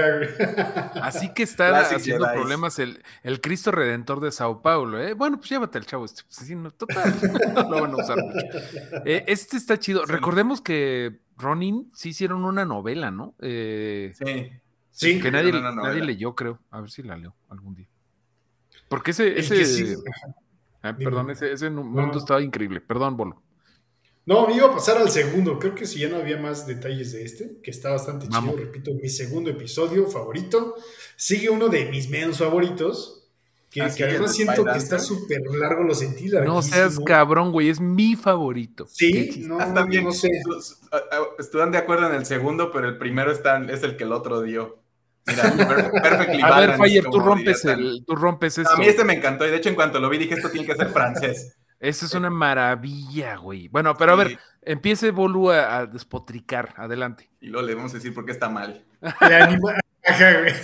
Así que está Classic haciendo Jedis. problemas el, el Cristo Redentor de Sao Paulo, ¿eh? Bueno, pues llévate al chavo este. Pues, sí, no, total, no lo van a usar mucho. Eh, este está chido. Sí. Recordemos que Ronin sí hicieron una novela, ¿no? Eh, Sí. Sí. que nadie, una novela. nadie leyó, creo. A ver si la leo algún día. Porque ese, El ese, que sí. ah, Dime. perdón, ese, ese mundo No. estaba increíble. Perdón, Bolo. No, me iba a pasar al segundo. Creo que si ya no había más detalles de este, que está bastante Vamos. chido. Repito, mi segundo episodio favorito. Sigue uno de mis menos favoritos. Que, Así que que además el de siento Spy que está Dancer. súper largo, lo sentí No larguísimo. seas cabrón, güey, es mi favorito. Qué Sí, chiste. no, Ah, también, no sé. están de acuerdo en el segundo, pero el primero está, es el que el otro dio. Mira, per- perfectly A ver, balanced, Fire, tú como rompes diría Stan. el, tú rompes A esto. mí este me encantó y de hecho en cuanto lo vi dije esto tiene que ser francés. Eso es una maravilla, güey. Bueno, pero a Sí. ver, empiece Bolu a, a despotricar. Adelante. Y luego le vamos a decir por qué está mal. La, anima... Ajá, güey.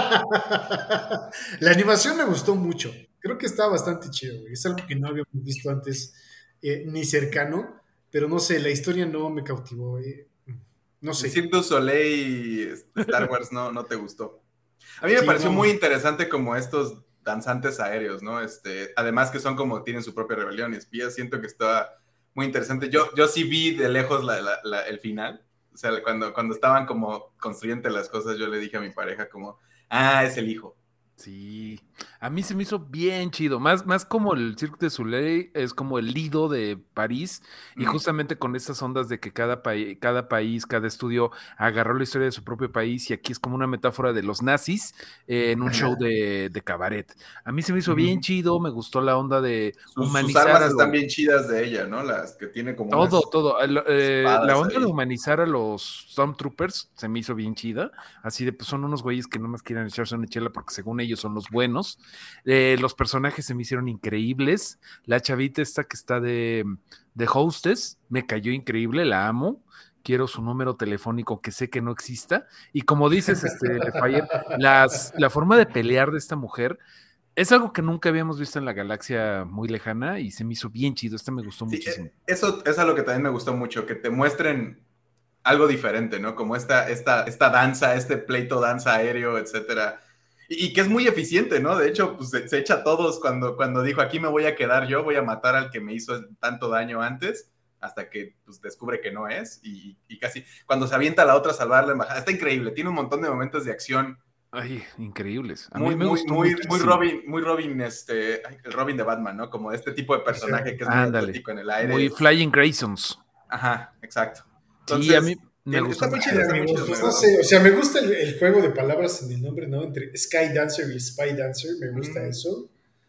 La animación me gustó mucho. Creo que está bastante chido, güey. Es algo que no habíamos visto antes, eh, ni cercano, pero no sé, la historia no me cautivó. eh. No El sé. Cirque du Soleil y Star Wars no, no te gustó. A mí me Sí, pareció no. muy interesante como estos danzantes aéreos, ¿no? Este, además que son como, tienen su propia rebelión y espías, siento que está muy interesante. Yo, yo sí vi de lejos la, la, la, el final, o sea, cuando, cuando estaban como construyendo las cosas, yo le dije a mi pareja como, ah, es el hijo. Sí, a mí se me hizo bien chido, más, más como el Cirque du Soleil, es como el Lido de París, y Mm. justamente con estas ondas de que cada, paí- cada país, cada estudio agarró la historia de su propio país, y aquí es como una metáfora de los nazis eh, en un show de, de cabaret. A mí se me hizo bien Ujú. chido, me gustó la onda de Sus, sus humanizar armas a están los- bien chidas de ella, ¿no? Las que tiene como Todo, unas todo. El- eh, espadas la onda ahí. de humanizar a los Stormtroopers se me hizo bien chida. Así de, pues son unos güeyes que no más quieren echarse una chela porque según ellos son los buenos. Eh, los personajes se me hicieron increíbles. La chavita esta que está de, de hostess me cayó increíble, la amo. Quiero su número telefónico que sé que no exista. Y como dices, este, Fire, las, la forma de pelear de esta mujer es algo que nunca habíamos visto en la galaxia muy lejana y se me hizo bien chido. Este me gustó Sí, muchísimo. eh, eso es algo que también me gustó mucho, que te muestren algo diferente, ¿no? Como esta, esta, esta danza, este pleito danza aéreo, etcétera. Y, y que es muy eficiente, ¿no? De hecho, pues se, se echa a todos cuando, cuando dijo, aquí me voy a quedar yo, voy a matar al que me hizo tanto daño antes, hasta que pues, descubre que no es, y, y casi cuando se avienta a la otra a salvar la embajada. Está increíble, tiene un montón de momentos de acción. Ay, increíbles. A Muy, mí me muy, gustó muy, muchísimo. muy Robin, muy Robin, este, ay, el Robin de Batman, ¿no? Como este tipo de personaje que es muy Ándale. atlético en el aire. Muy Flying Graysons. Ajá, exacto. Entonces, Sí, a mí me tiene- gustó está muy mucho. chido, está muy Amigos, chido. pues me no gustó. sé, o sea, me gusta el, el juego de palabras en el nombre, ¿no? Entre Sky Dancer y Spy Dancer, me gusta Mm. eso.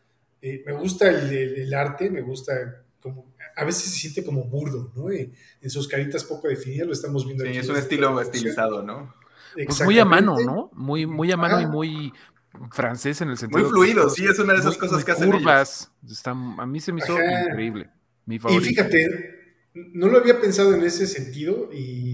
Eh, me gusta el, el- el arte, me gusta como, a veces se siente como burdo, ¿no? Eh, en sus caritas poco definidas, lo estamos viendo Sí, aquí. es en un esta estilo producción. estilizado, ¿no? Pues muy a mano, Exactamente. ¿no? Muy, muy a mano Ajá. y muy francés en el sentido. Muy de fluido, que sí, es una de esas muy- cosas muy que hacen ellos. curvas. Está- a mí se me hizo Ajá. increíble. Mi Y favorito. fíjate, no lo había pensado en ese sentido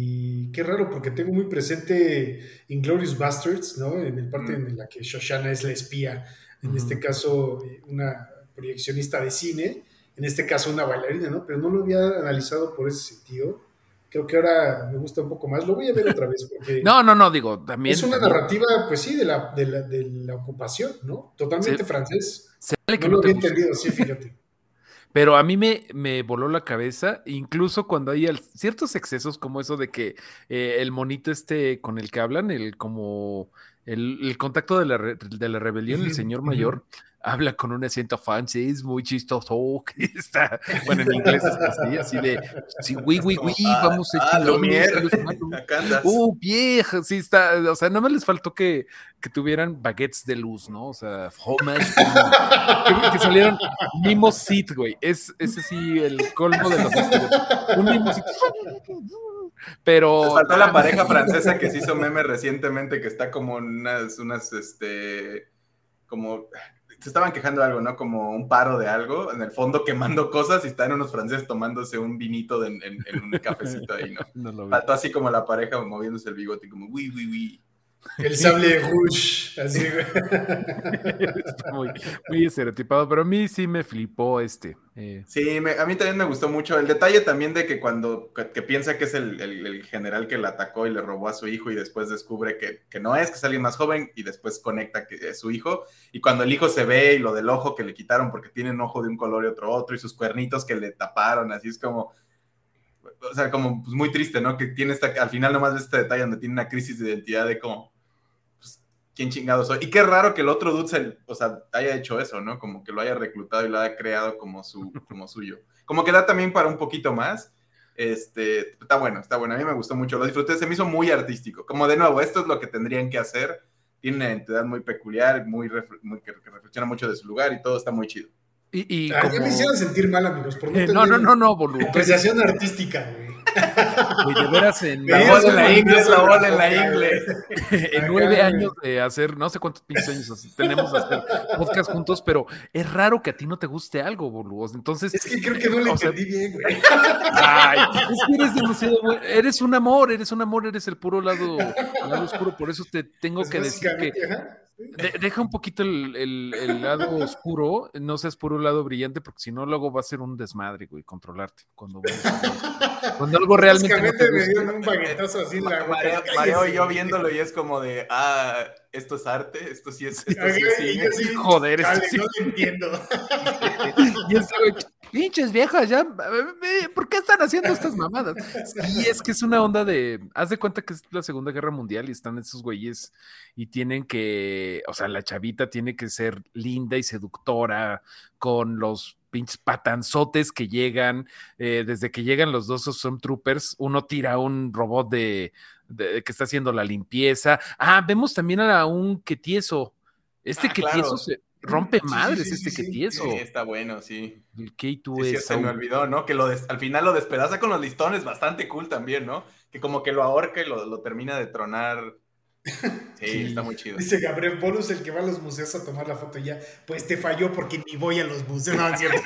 y qué raro porque tengo muy presente Inglourious Basterds, ¿no? En el parte Mm. en la que Shoshana es la espía, en Ujú. este caso eh, una proyeccionista de cine, en este caso una bailarina, ¿no? Pero no lo había analizado por ese sentido. Qué creo que ahora me gusta un poco más. Lo voy a ver otra vez porque No, no, no, digo, también. es una también narrativa, pues sí, de la, de la, de la ocupación, ¿no? Totalmente se, francés. se vale que No no lo te había guste. entendido, sí, fíjate. Pero a mí me, me voló la cabeza, incluso cuando hay al- ciertos excesos como eso de que eh, el monito este con el que hablan, el como el, el contacto de la, re- de la rebelión, el Ujú, señor ujú. mayor, habla con un acento francés muy chistoso, que está, bueno, en inglés está así, así de, sí, oui, Es oui, como, oui, ah, vamos a ah, chingarnos a Lumière, los humanos. acá andas. Uh, vieja, sí está, o sea, no me les faltó que, que tuvieran baguettes de luz, ¿no? O sea, fromage de luz. Que, que salieran Mimo Sit, güey. Es, ese sí, el colmo de los estereotipos. Un Mimo Sit. Les Pero. faltó la ah, pareja francesa que se hizo meme recientemente, que está como en unas, unas, este, como, se estaban quejando de algo, ¿no? Como un paro de algo, en el fondo quemando cosas y están unos franceses tomándose un vinito de- en, en un cafecito ahí, ¿no? no lo vi. Faltó así como la pareja moviéndose el bigote, como, uy, uy, uy. El sable rouge, así, güey. Está muy, muy estereotipado, pero a mí sí me flipó este. eh. Sí, me- a mí también me gustó mucho el detalle también de que cuando que, que piensa que es el, el- el general que la atacó y le robó a su hijo y después descubre que, que no es, que es alguien más joven y después conecta que es su hijo y cuando el hijo se ve y lo del ojo que le quitaron porque tiene un ojo de un color y otro otro y sus cuernitos que le taparon, así es como, o sea, como pues, muy triste, ¿no? Que tiene esta, al final nomás ves este detalle donde tiene una crisis de identidad de como, pues, ¿quién chingado soy? Y qué raro que el otro dude, se, o sea, haya hecho eso, ¿no? Como que lo haya reclutado y lo haya creado como, su, como suyo. Como que da también para un poquito más. Este, está bueno, está bueno. A mí me gustó mucho, lo disfruté, se me hizo muy artístico. Como de nuevo, esto es lo que tendrían que hacer. Tiene una identidad muy peculiar, muy, muy que, que reflexiona mucho de su lugar y todo está muy chido. Y, y Ah, ya me como. hicieron sentir mal, amigos, por no Eh, tener no, no, no, no, boludo. apreciación artística, güey. Güey, de veras, en, La Veías bola un en la ingle, mandazo la en bola en la boca, ingle. güey. en Acá, nueve güey. años de hacer, no sé cuántos pinches años tenemos de hacer podcast juntos, pero es raro que a ti no te guste algo, boludo. Entonces, Es que creo que no le o sea, entendí bien, güey. ay, es que eres demasiado bueno. Eres un amor, eres un amor, eres el puro lado, lado oscuro. Por eso te tengo Pues que decir que básicamente, ajá. de- deja un poquito el, el- el lado oscuro, no seas puro lado brillante, porque si no, luego va a ser un desmadre, güey, controlarte. Cuando, cuando algo Pues realmente no te básicamente me gusta. dieron un baguetazo así en la boca. Mareo, Cállese, Mareo y yo güey. viéndolo y es como de, ah, esto es arte, esto sí es, esto Ajá, sí es y cine. yo así, Joder, esto chale, sí. no lo entiendo. Y es güey, pinches viejas, ya, eh, ¿por qué están haciendo estas mamadas? Sí, es que es una onda de, haz de cuenta que es la Segunda Guerra Mundial y están esos güeyes y tienen que, o sea, la chavita tiene que ser linda y seductora con los pinches patanzotes que llegan, eh, desde que llegan los dos Stormtroopers, uno tira un robot de, de- que está haciendo la limpieza. Ah, vemos también a un que tieso. Este Ah, que tieso claro. se rompe Sí, sí, madres, sí, sí, este que sí. tieso. Sí, está bueno, sí. El K dos Sí, sí, es se me so- olvidó, ¿no? Que lo des- al final lo despedaza con los listones, bastante cool también, ¿no? Que como que lo ahorca y lo, lo termina de tronar. Sí, Sí. está muy chido. Dice Gabriel Bolus, el que va a los museos a tomar la foto ya. Pues te falló porque ni voy a los museos. No, es cierto.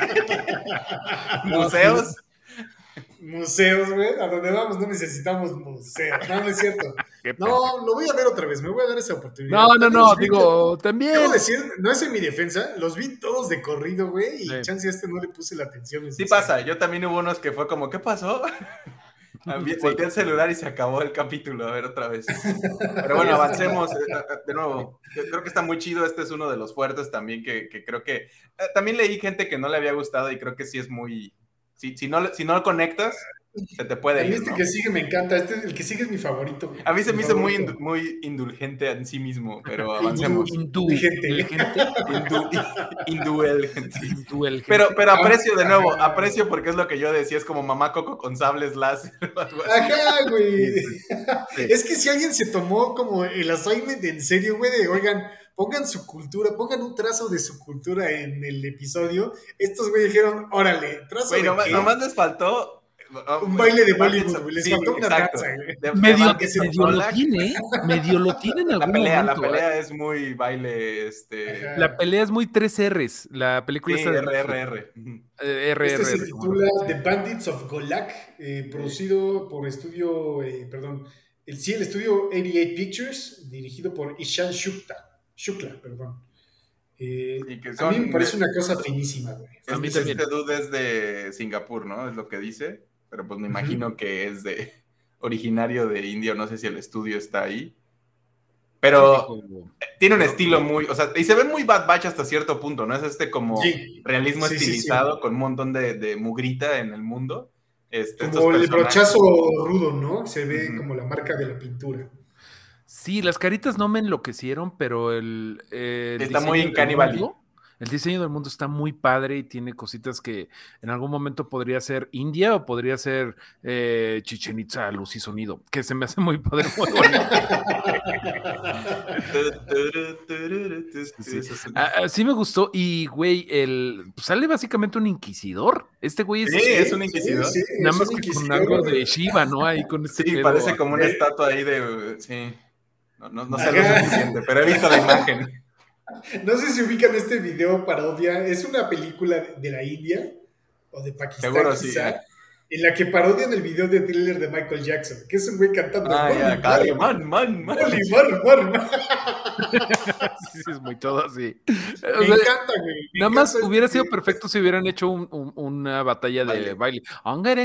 Museos. Museos, güey. A donde vamos no necesitamos museos. No, no es cierto. Qué No, lo voy a ver otra vez. Me voy a dar esa oportunidad. No, no, También no, los vi digo, to- también. Debo decir, no es en mi defensa, los vi todos de corrido, güey, y Sí. chance a este no le puse la atención. Sí necesaria. pasa, yo también hubo unos que fue como, ¿qué pasó? Sí. Volteé el celular y se acabó el capítulo, a ver otra vez. Pero bueno, avancemos. eh, eh, De nuevo, yo creo que está muy chido. Este es uno de los fuertes también que, que creo que... eh, también leí gente que no le había gustado y creo que sí es muy... Si, si, no, si no conectas, se te A puede mí ir, este ¿no? que sigue me encanta. Este, el que sigue es mi favorito. güey. A mí se Mi me hizo muy, favorito. indu- muy indulgente en sí mismo, pero avancemos. Hindú, Gente. el gente, Indu, indulgente, sí. hindú, el gente. Pero, pero aprecio de nuevo, Ajá. aprecio porque es lo que yo decía, es como mamá Coco con sables láser o algo así. Ajá, güey. Sí. Es que si alguien se tomó como el assignment en serio, güey, de oigan, pongan su cultura, pongan un trazo de su cultura en el episodio, estos güey dijeron, órale, trazo Güey, de nomás, qué? nomás les faltó... Un baile de Martin Bollywood, Sa- güey, les sí, faltó una exacto. danza, güey. De- de Medio, Martin medio lo Solak. tiene, ¿eh? Medio lo tiene en algún La pelea, momento. la ¿eh? pelea es muy baile, este... Ajá. La pelea es muy tres R's. La película Sí, esa de R R R. Eh, R Este R se R. titula The Bandits of Golak, eh, producido por estudio, eh, perdón, el, sí, el estudio ochenta y ocho Pictures, dirigido por Ishan Shukla, Shukla, perdón. Eh, Y que a mí son- me parece una cosa finísima, güey. A mí Este también. dude es de Singapur, ¿no? Es lo que dice. Pero pues me imagino que es de, originario de India, no sé si el estudio está ahí. Pero sí, como... tiene un estilo muy, o sea, y se ve muy Bad Batch hasta cierto punto, ¿no? Es este como sí. realismo sí, estilizado sí, sí. con un montón de, de mugrita en el mundo. Este, como el brochazo rudo, ¿no? Se ve uh-huh. como la marca de la pintura. Sí, las caritas no me enloquecieron, pero el, el está muy en Cannibal. El diseño del mundo está muy padre y tiene cositas que en algún momento podría ser India o podría ser eh, Chichen Itza, luz y sonido, que se me hace muy padre. Muy sí, sí. Ah, sí me gustó y, güey, el pues sale básicamente un inquisidor. Este güey es, sí, es un inquisidor. Sí, sí, nada más que con algo de Shiva, ¿no? Ahí con este sí, pedo. Parece como una estatua ahí de... Sí, no, no, no sé lo suficiente, pero he visto la imagen. No sé si ubican este video parodia, es una película de la India o de Pakistán, seguro quizá, sí, ¿eh? en la que parodian el video de Thriller de Michael Jackson, que es un güey cantando. Ah, ya, Cali, man, man, man. Cali, man, man, man. Sí, sí, es muy todo así. Me o sea, encanta, güey. Me nada más encanta hubiera este sido perfecto si hubieran hecho un, un, una batalla de baile. baile.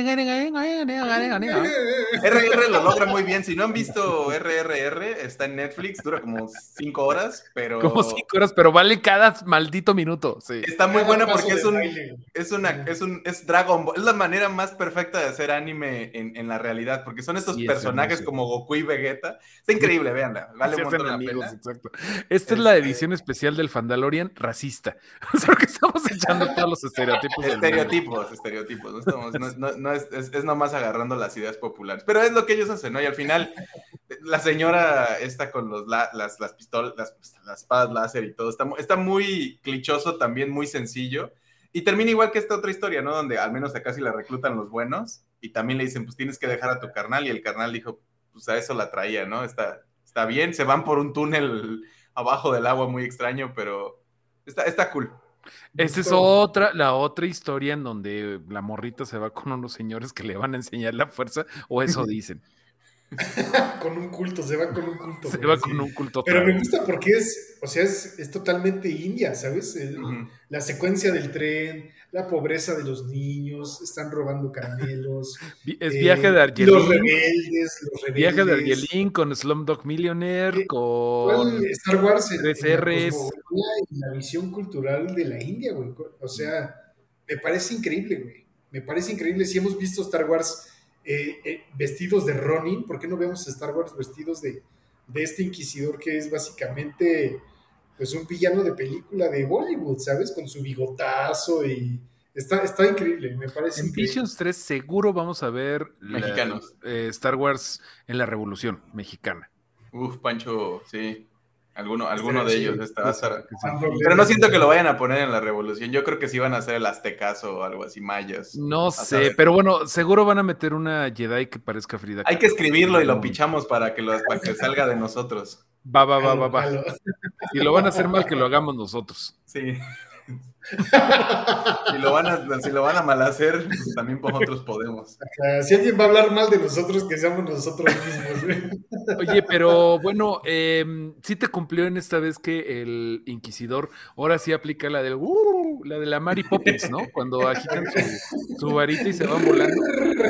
R R lo logra muy bien. Si no han visto R R R, está en Netflix, dura como cinco horas, pero... Como cinco horas, pero vale cada maldito minuto. Sí. Está muy buena porque es un, es una, es un, es Dragon Ball, es la manera más perfecta de hacer anime en, en la realidad, porque son estos sí, personajes como Goku y Vegeta. Está increíble, véanla, vale un montón la pena. Exacto. Esta es la edición especial del Fandalorian racista. Porque estamos echando todos los estereotipos. Estereotipos, estereotipos. No, estamos, no, no, no es, es, es nomás agarrando las ideas populares. Pero es lo que ellos hacen, ¿no? Y al final, la señora está con los, la, las, las pistolas, las, las espadas láser y todo. Está, está muy clichoso, también muy sencillo. Y termina igual que esta otra historia, ¿no? Donde al menos acá sí la reclutan los buenos. Y también le dicen, pues tienes que dejar a tu carnal. Y el carnal dijo, pues a eso la traía, ¿no? Está, está bien. Se van por un túnel abajo del agua muy extraño, pero está, está cool. Esa es otra, la otra historia en donde la morrita se va con unos señores que le van a enseñar la fuerza, o eso dicen. Con un culto, se va con un culto. Se va con un culto. Pero me gusta porque es, o sea, es, es totalmente India, ¿sabes? El, uh-huh. La secuencia del tren, la pobreza de los niños, están robando caramelos. Es eh, viaje de Argelín. Los rebeldes, los rebeldes. Viaje de Argelín con Slumdog Millionaire, eh, con Star Wars en, tres en R's. La, la visión cultural de la India, güey. O sea, me parece increíble, güey. Me parece increíble. Si hemos visto Star Wars eh, eh, vestidos de Ronin, ¿por qué no vemos Star Wars vestidos de, de este inquisidor que es básicamente pues un villano de película de Bollywood, ¿sabes? Con su bigotazo y está, está increíble, me parece en increíble. Visions tres seguro vamos a ver mexicanos la, eh, Star Wars en la Revolución Mexicana. Uf, Pancho, sí. Alguno, alguno de ellos está, va a estar. Sí. Pero no siento que lo vayan a poner en la Revolución. Yo creo que sí van a hacer el Aztecaso o algo así, mayas. No sé, pero bueno, seguro van a meter una Jedi que parezca Frida. Hay que escribirlo y lo pichamos para que, lo, para que salga de nosotros. Va, va, va, va, va. Si lo van a hacer mal, que lo hagamos nosotros. Sí. Si lo van a, si lo van a mal hacer, pues también nosotros podemos. Si alguien va a hablar mal de nosotros, que seamos nosotros mismos. Oye, pero bueno, eh, sí te cumplió en esta vez que el Inquisidor ahora sí aplica la del uh, la de la Mary Poppins, ¿no? Cuando agitan su, su varita y se van volando.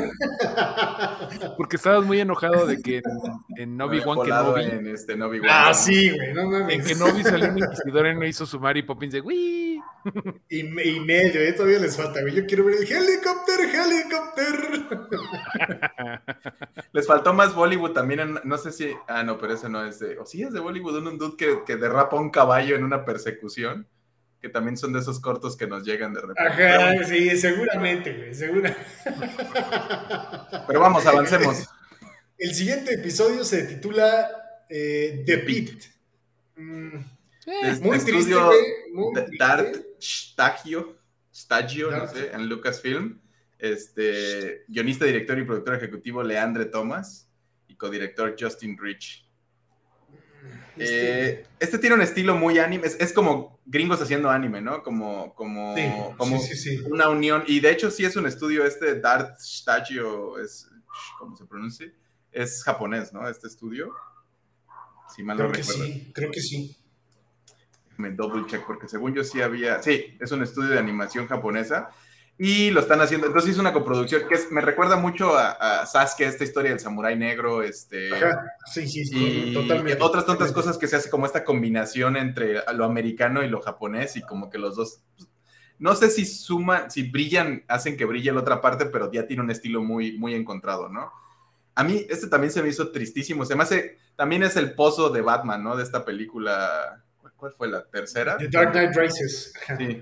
Porque estabas muy enojado de que en, en Obi-Wan Kenobi. En este Obi-Wan. Ah, sí, güey, no mames. En Kenobi salió un Inquisidor y no hizo su Mary Poppins de ¡Wii! Y, y medio, eh, todavía les falta, güey. Yo quiero ver el helicóptero, helicóptero. Les faltó más Bollywood también. En, no sé si. Ah, no, pero ese no es de. O sí es de Bollywood, un, un dude que, que derrapa un caballo en una persecución. Que también son de esos cortos que nos llegan de repente. Ajá, pero, sí, seguramente, güey, seguramente. Pero vamos, avancemos. El siguiente episodio se titula eh, The Pit. Mm. Es, muy estudio triste, güey. Muy triste. Dart Stagio, Stagio, Dart. no sé, en Lucasfilm. Este, guionista, director y productor ejecutivo Leandre Thomas y codirector Justin Rich. Este, eh, este tiene un estilo muy anime, es, es como gringos haciendo anime, ¿no? Como, como, sí, como sí, sí, sí. una unión, y de hecho sí es un estudio, este Dart Stagio, es, ¿cómo se pronuncia? Es japonés, ¿no? Este estudio, si mal creo no que recuerdo. Sí, creo que sí. Me double check, porque según yo sí había, sí, es un estudio de animación japonesa. Y lo están haciendo, entonces es una coproducción que es, me recuerda mucho a, a Sasuke, esta historia del samurái negro, este, Ajá, sí, sí, y totalmente. otras tantas totalmente. cosas que se hace como esta combinación entre lo americano y lo japonés, y como que los dos, no sé si suman, si brillan, hacen que brille la otra parte, pero ya tiene un estilo muy, muy encontrado, ¿no? A mí este también se me hizo tristísimo, se me hace, también es el pozo de Batman, ¿no? De esta película, ¿cuál fue la tercera? The Dark Knight Rises. Ajá. Sí.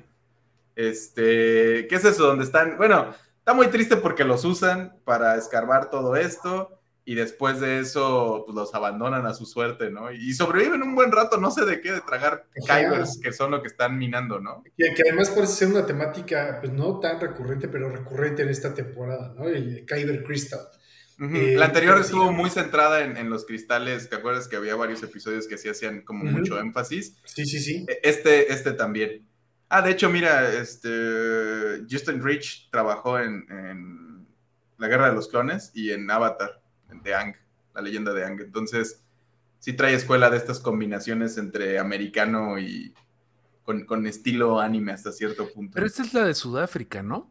Este, ¿qué es eso? Donde están, bueno, está muy triste porque los usan para escarbar todo esto y después de eso pues, los abandonan a su suerte, ¿no? Y sobreviven un buen rato, no sé de qué, de tragar Kybers, que son lo que están minando, ¿no? Y que además parece ser una temática, pues no tan recurrente, pero recurrente en esta temporada, ¿no? El Kyber Crystal. Uh-huh. Eh, la anterior pero estuvo sí, muy centrada en, en los cristales, ¿te acuerdas que había varios episodios que sí hacían como uh-huh. mucho énfasis? Sí, sí, sí. Este, este también. Ah, de hecho, mira, este Justin Rich trabajó en, en La Guerra de los Clones y en Avatar, de Aang, la leyenda de Aang. Entonces, sí trae escuela de estas combinaciones entre americano y con, con estilo anime hasta cierto punto. Pero esta es la de Sudáfrica, ¿no?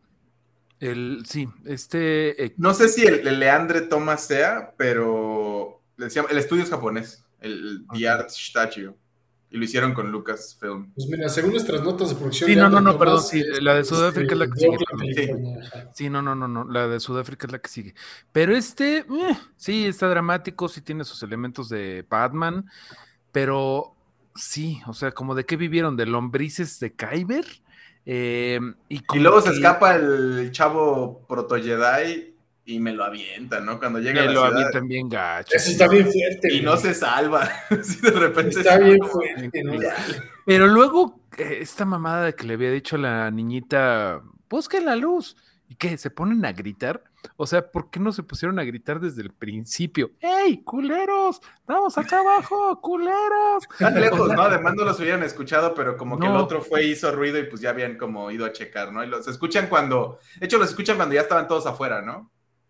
El, sí, este... Eh, no sé si el, el Leandre Thomas sea, pero el estudio es japonés, el okay. The Art Statue. Y lo hicieron con Lucasfilm. Pues mira, según nuestras notas de producción... Sí, no, no, no, Thomas, perdón, sí, la de Sudáfrica este, es la que sigue. Sí. sí, no, no, no, no, la de Sudáfrica es la que sigue. Pero este, eh, sí, está dramático, sí tiene sus elementos de Batman, pero sí, o sea, como de qué vivieron, de lombrices de Kyber. Eh, y, y luego que... se escapa el chavo Proto Jedi y me lo avienta, ¿no? Cuando llega me a la lo ciudad. avientan bien gacho. Eso está bien fuerte. Y no se salva. Sí, de repente está bien fuerte, ¿no? Pero luego, eh, esta mamada de que le había dicho a la niñita, busquen la luz. ¿Y qué? ¿Se ponen a gritar? O sea, ¿por qué no se pusieron a gritar desde el principio? ¡Ey, culeros! ¡Vamos acá abajo, culeros! Tan lejos, ¿no? Además no los hubieran escuchado, pero como no. que el otro fue, hizo ruido y pues ya habían como ido a checar, ¿no? Y los escuchan cuando, de hecho los escuchan cuando ya estaban todos afuera, ¿no?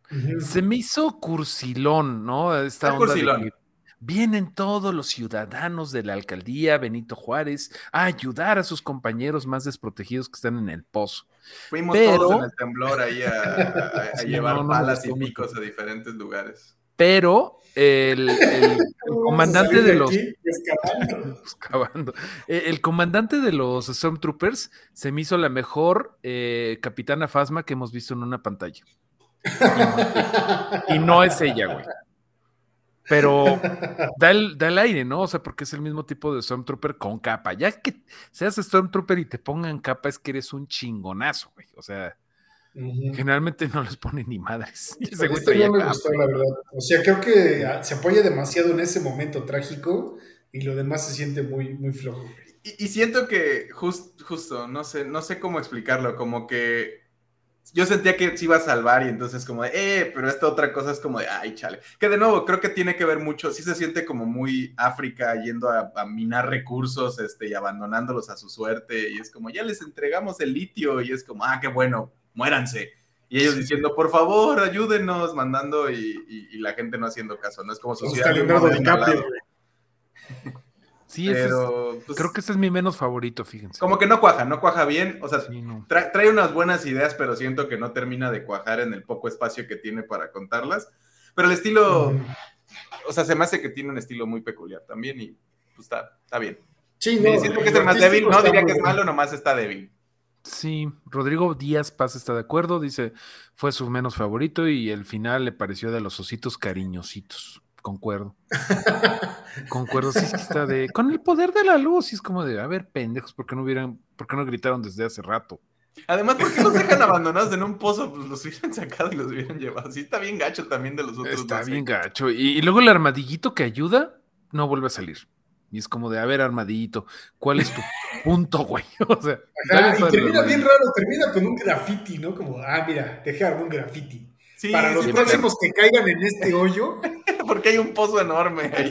Se me hizo cursilón, ¿no? Esta onda cursilón. de que vienen todos los ciudadanos de la alcaldía Benito Juárez a ayudar a sus compañeros más desprotegidos que están en el pozo. Fuimos pero, todos en el temblor ahí a, a, a sí, llevar no, no palas y picos mucho. A diferentes lugares. Pero el, el, el comandante de los... Excavando. El comandante de los Stormtroopers se me hizo la mejor eh, Capitana Phasma que hemos visto en una pantalla. Y no es ella, güey. Pero da el, da el aire, ¿no? O sea, porque es el mismo tipo de Stormtrooper con capa. Ya que seas Stormtrooper y te pongan capa, es que eres un chingonazo, güey. O sea, uh-huh. generalmente no les ponen ni madres. Y ese güey este no me capa. Gustó, la verdad. O sea, creo que se apoya demasiado en ese momento trágico y lo demás se siente muy, muy flojo. Y, y siento que just, justo, no sé, no sé cómo explicarlo, como que yo sentía que se iba a salvar y entonces como de, eh, pero esta otra cosa es como de, ay, chale. Que de nuevo, creo que tiene que ver mucho, sí se siente como muy África yendo a, a minar recursos este, y abandonándolos a su suerte y es como, ya les entregamos el litio y es como, ah, qué bueno, muéranse. Y ellos diciendo, por favor, ayúdenos, mandando y, y, y la gente no haciendo caso, ¿no? Es como sociedad. Sí, pero, es, pues, creo que este es mi menos favorito, fíjense. Como que no cuaja, no cuaja bien, o sea, sí, no. tra trae unas buenas ideas, pero siento que no termina de cuajar en el poco espacio que tiene para contarlas. Pero el estilo, mm. o sea, se me hace que tiene un estilo muy peculiar también y pues está, está bien. Sí, no, siento que es el más débil, no diría que es malo, nomás está débil. Sí, Rodrigo Díaz Paz está de acuerdo, dice, fue su menos favorito y el final le pareció de los ositos cariñositos. Concuerdo. Concuerdo, sí, sí está de. Con el poder de la luz, y es como de, a ver, pendejos, ¿por qué no hubieran, por qué no gritaron desde hace rato? Además, ¿por qué los dejan abandonados en un pozo? Pues los hubieran sacado y los hubieran llevado. Sí, está bien gacho también de los otros. Está dos, bien ¿eh? gacho. Y, y luego el armadillito que ayuda no vuelve a salir. Y es como de, a ver, armadillito, ¿cuál es tu punto, güey? O sea, ajá, y termina bien raro, termina con un graffiti, ¿no? Como, ah, mira, dejé armar un graffiti. Sí, para los sí, próximos que caigan en este hoyo. Porque hay un pozo enorme ahí.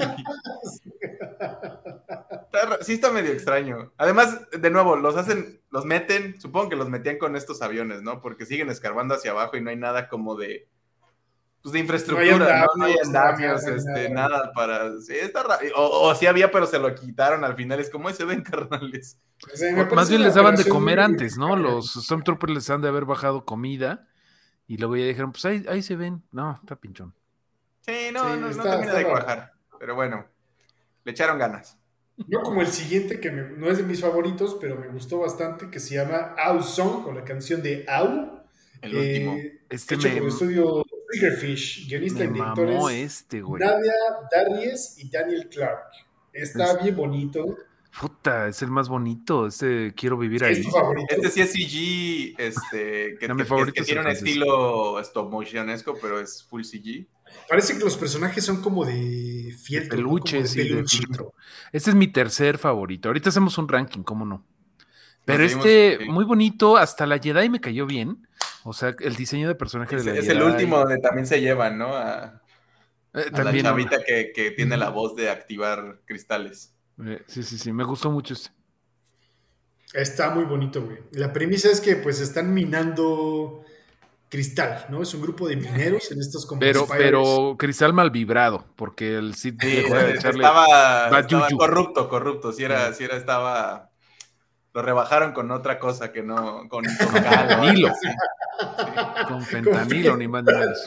Sí está medio extraño. Además, de nuevo, los hacen, los meten, supongo que los metían con estos aviones, ¿no? Porque siguen escarbando hacia abajo y no hay nada como de pues de infraestructura, no hay andamios, no, no hay andamios no, este, nada. nada para... Sí, está raro. O, o sí había, pero se lo quitaron al final. Es como, se ven, carnales. O sea, más bien les daban de comer antes, ¿no? Los Stormtroopers les han de haber bajado comida y luego ya dijeron, pues ahí, ahí se ven. No, está pinchón. Sí, no, sí, no, está, no termina de cuajar. Pero bueno, le echaron ganas. No como el siguiente, que me, no es de mis favoritos, pero me gustó bastante, que se llama Au Song, con la canción de Au. El eh, último. Este hecho me, por el estudio Triggerfish, guionista y directores este, Nadia Darries y Daniel Clark. Está es, bien bonito. Puta, es el más bonito. Este quiero vivir sí, ahí. ¿Es este sí es C G, este, que, no, que, que, que tiene un estilo stop motionesco, pero es full C G. Parece que los personajes son como de fieltro, de peluche, ¿no? sí, de, de filtro. Este es mi tercer favorito. Ahorita hacemos un ranking, ¿cómo no? Pero seguimos, este, sí. Muy bonito, hasta la Jedi me cayó bien. O sea, el diseño de personaje es, de la es Jedi. Es el último donde también se llevan, ¿no? A, eh, a también, la chavita ¿no? que, que tiene la voz de activar cristales. Eh, sí, sí, sí, me gustó mucho este. Está muy bonito, güey. La premisa es que pues están minando cristal, ¿no? Es un grupo de mineros en estos como pero, pero cristal mal vibrado, porque el Sith sí, dejó de echarle estaba, estaba corrupto, corrupto, si era, si era, estaba, lo rebajaron con otra cosa que no, con, con fentanilo, sí. con fentanilo, ni más ni menos.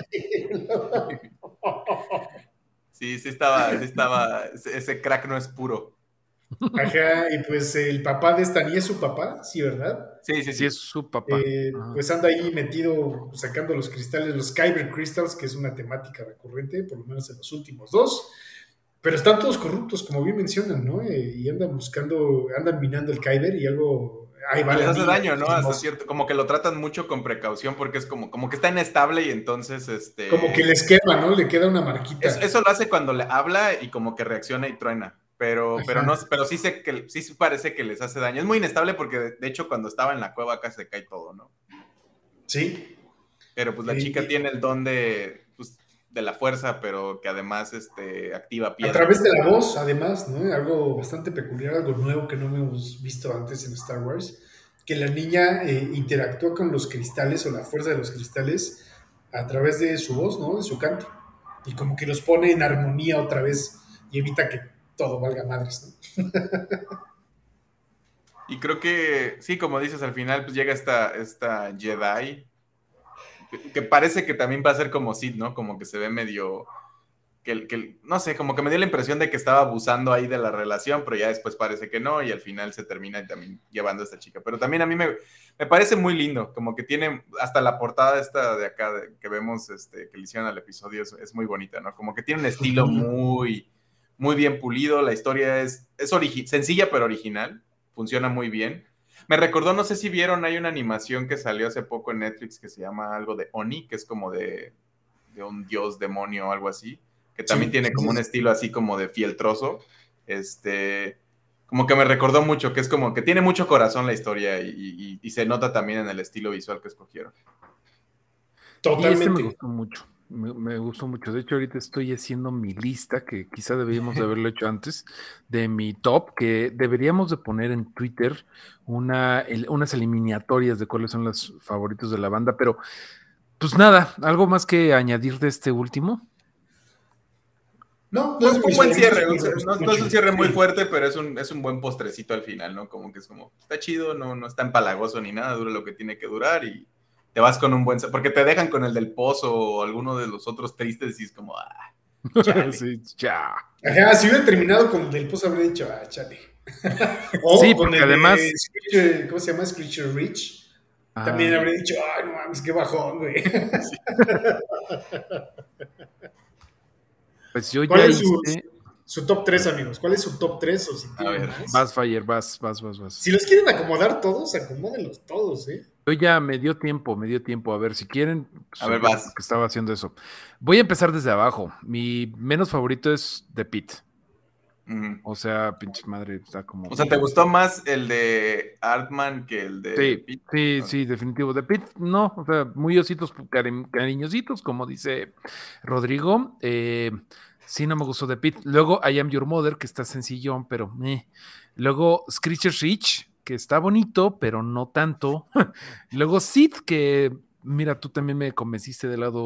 Sí, sí estaba, sí estaba, ese crack no es puro. Ajá, y pues el papá de esta niña es su papá, sí, ¿verdad? Sí, sí, sí, sí es su papá. Eh, pues anda ahí metido sacando los cristales, los Kyber Crystals, que es una temática recurrente, por lo menos en los últimos dos. Pero están todos corruptos, como bien mencionan, ¿no? Eh, y andan buscando, andan minando el Kyber y algo... Ahí va les hace daño, ¿no? Hasta cierto, como que lo tratan mucho con precaución porque es como, como que está inestable y entonces este. Como que les quema, ¿no? Le queda una marquita. Es, eso lo hace cuando le habla y como que reacciona y truena. Pero, pero no, pero sí sé que sí parece que les hace daño. Es muy inestable porque de, de hecho cuando estaba en la cueva acá se cae todo, ¿no? Sí. Pero pues la sí, chica sí. tiene el don de, pues, de la fuerza, pero que además este, activa piedra. A través de la voz, además, ¿no? Algo bastante peculiar, algo nuevo que no hemos visto antes en Star Wars, que la niña eh, interactúa con los cristales o la fuerza de los cristales a través de su voz, ¿no? De su canto. Y como que los pone en armonía otra vez y evita que todo valga madres, ¿no? Y creo que, sí, como dices, al final pues llega esta, esta Jedi, que, que parece que también va a ser como Sith, ¿no? Como que se ve medio, que, que, no sé, como que me dio la impresión de que estaba abusando ahí de la relación, pero ya después parece que no, y al final se termina también llevando a esta chica. Pero también a mí me, me parece muy lindo, como que tiene, hasta la portada esta de acá, de, que vemos, este, que le hicieron al episodio, es, es muy bonita, ¿no? Como que tiene un estilo muy... muy bien pulido, la historia es, es origi- sencilla pero original, funciona muy bien. Me recordó, no sé si vieron, hay una animación que salió hace poco en Netflix que se llama algo de Oni, que es como de, de un dios demonio o algo así, que también sí, tiene como sí. un estilo así como de fieltroso, este, como que me recordó mucho, que es como que tiene mucho corazón la historia y, y, y se nota también en el estilo visual que escogieron. Totalmente. Y este me gustó mucho. Me, me gustó mucho. De hecho, ahorita estoy haciendo mi lista, que quizá deberíamos de haberlo hecho antes, de mi top, que deberíamos de poner en Twitter una, el, unas eliminatorias de cuáles son los favoritos de la banda, pero pues nada, ¿algo más que añadir de este último? No, no es un buen cierre, no, no es un cierre muy fuerte, pero es un, es un buen postrecito al final, ¿no? Como que es como, está chido, no, no está empalagoso ni nada, dura lo que tiene que durar y te vas con un buen... Porque te dejan con el del pozo o alguno de los otros tristes y es como... Ah, sí, ya. Ajá, si hubiera terminado con el del pozo habría dicho, ah, chale. O sí, con porque el además... de Screecher, ¿cómo se llama? Screecher Rich. Ah, también habría dicho, ay, no mames, qué bajón, güey. Sí. Pues yo ¿Cuál ya es su, hice... su top tres, amigos? ¿Cuál es su top tres? O si a ver, más? Vas, Fire, vas, vas, vas, vas. Si los quieren acomodar todos, acomódenlos todos, ¿eh? Yo ya me dio tiempo, me dio tiempo. A ver, si quieren, pues, a ver, vas. Que estaba haciendo eso. Voy a empezar desde abajo. Mi menos favorito es The Pit. Uh-huh. O sea, pinche madre, está como... O sea, ¿te gustó más el de Artman que el de sí, Pit? Sí, okay. sí, definitivo. The Pit, no, o sea, muy ositos, cari- cariñositos, como dice Rodrigo. Eh, sí, no me gustó The Pit. Luego, I Am Your Mother, que está sencillón, pero... Eh. Luego, Screecher Rich, que está bonito, pero no tanto. Luego Sid, que mira, tú también me convenciste del lado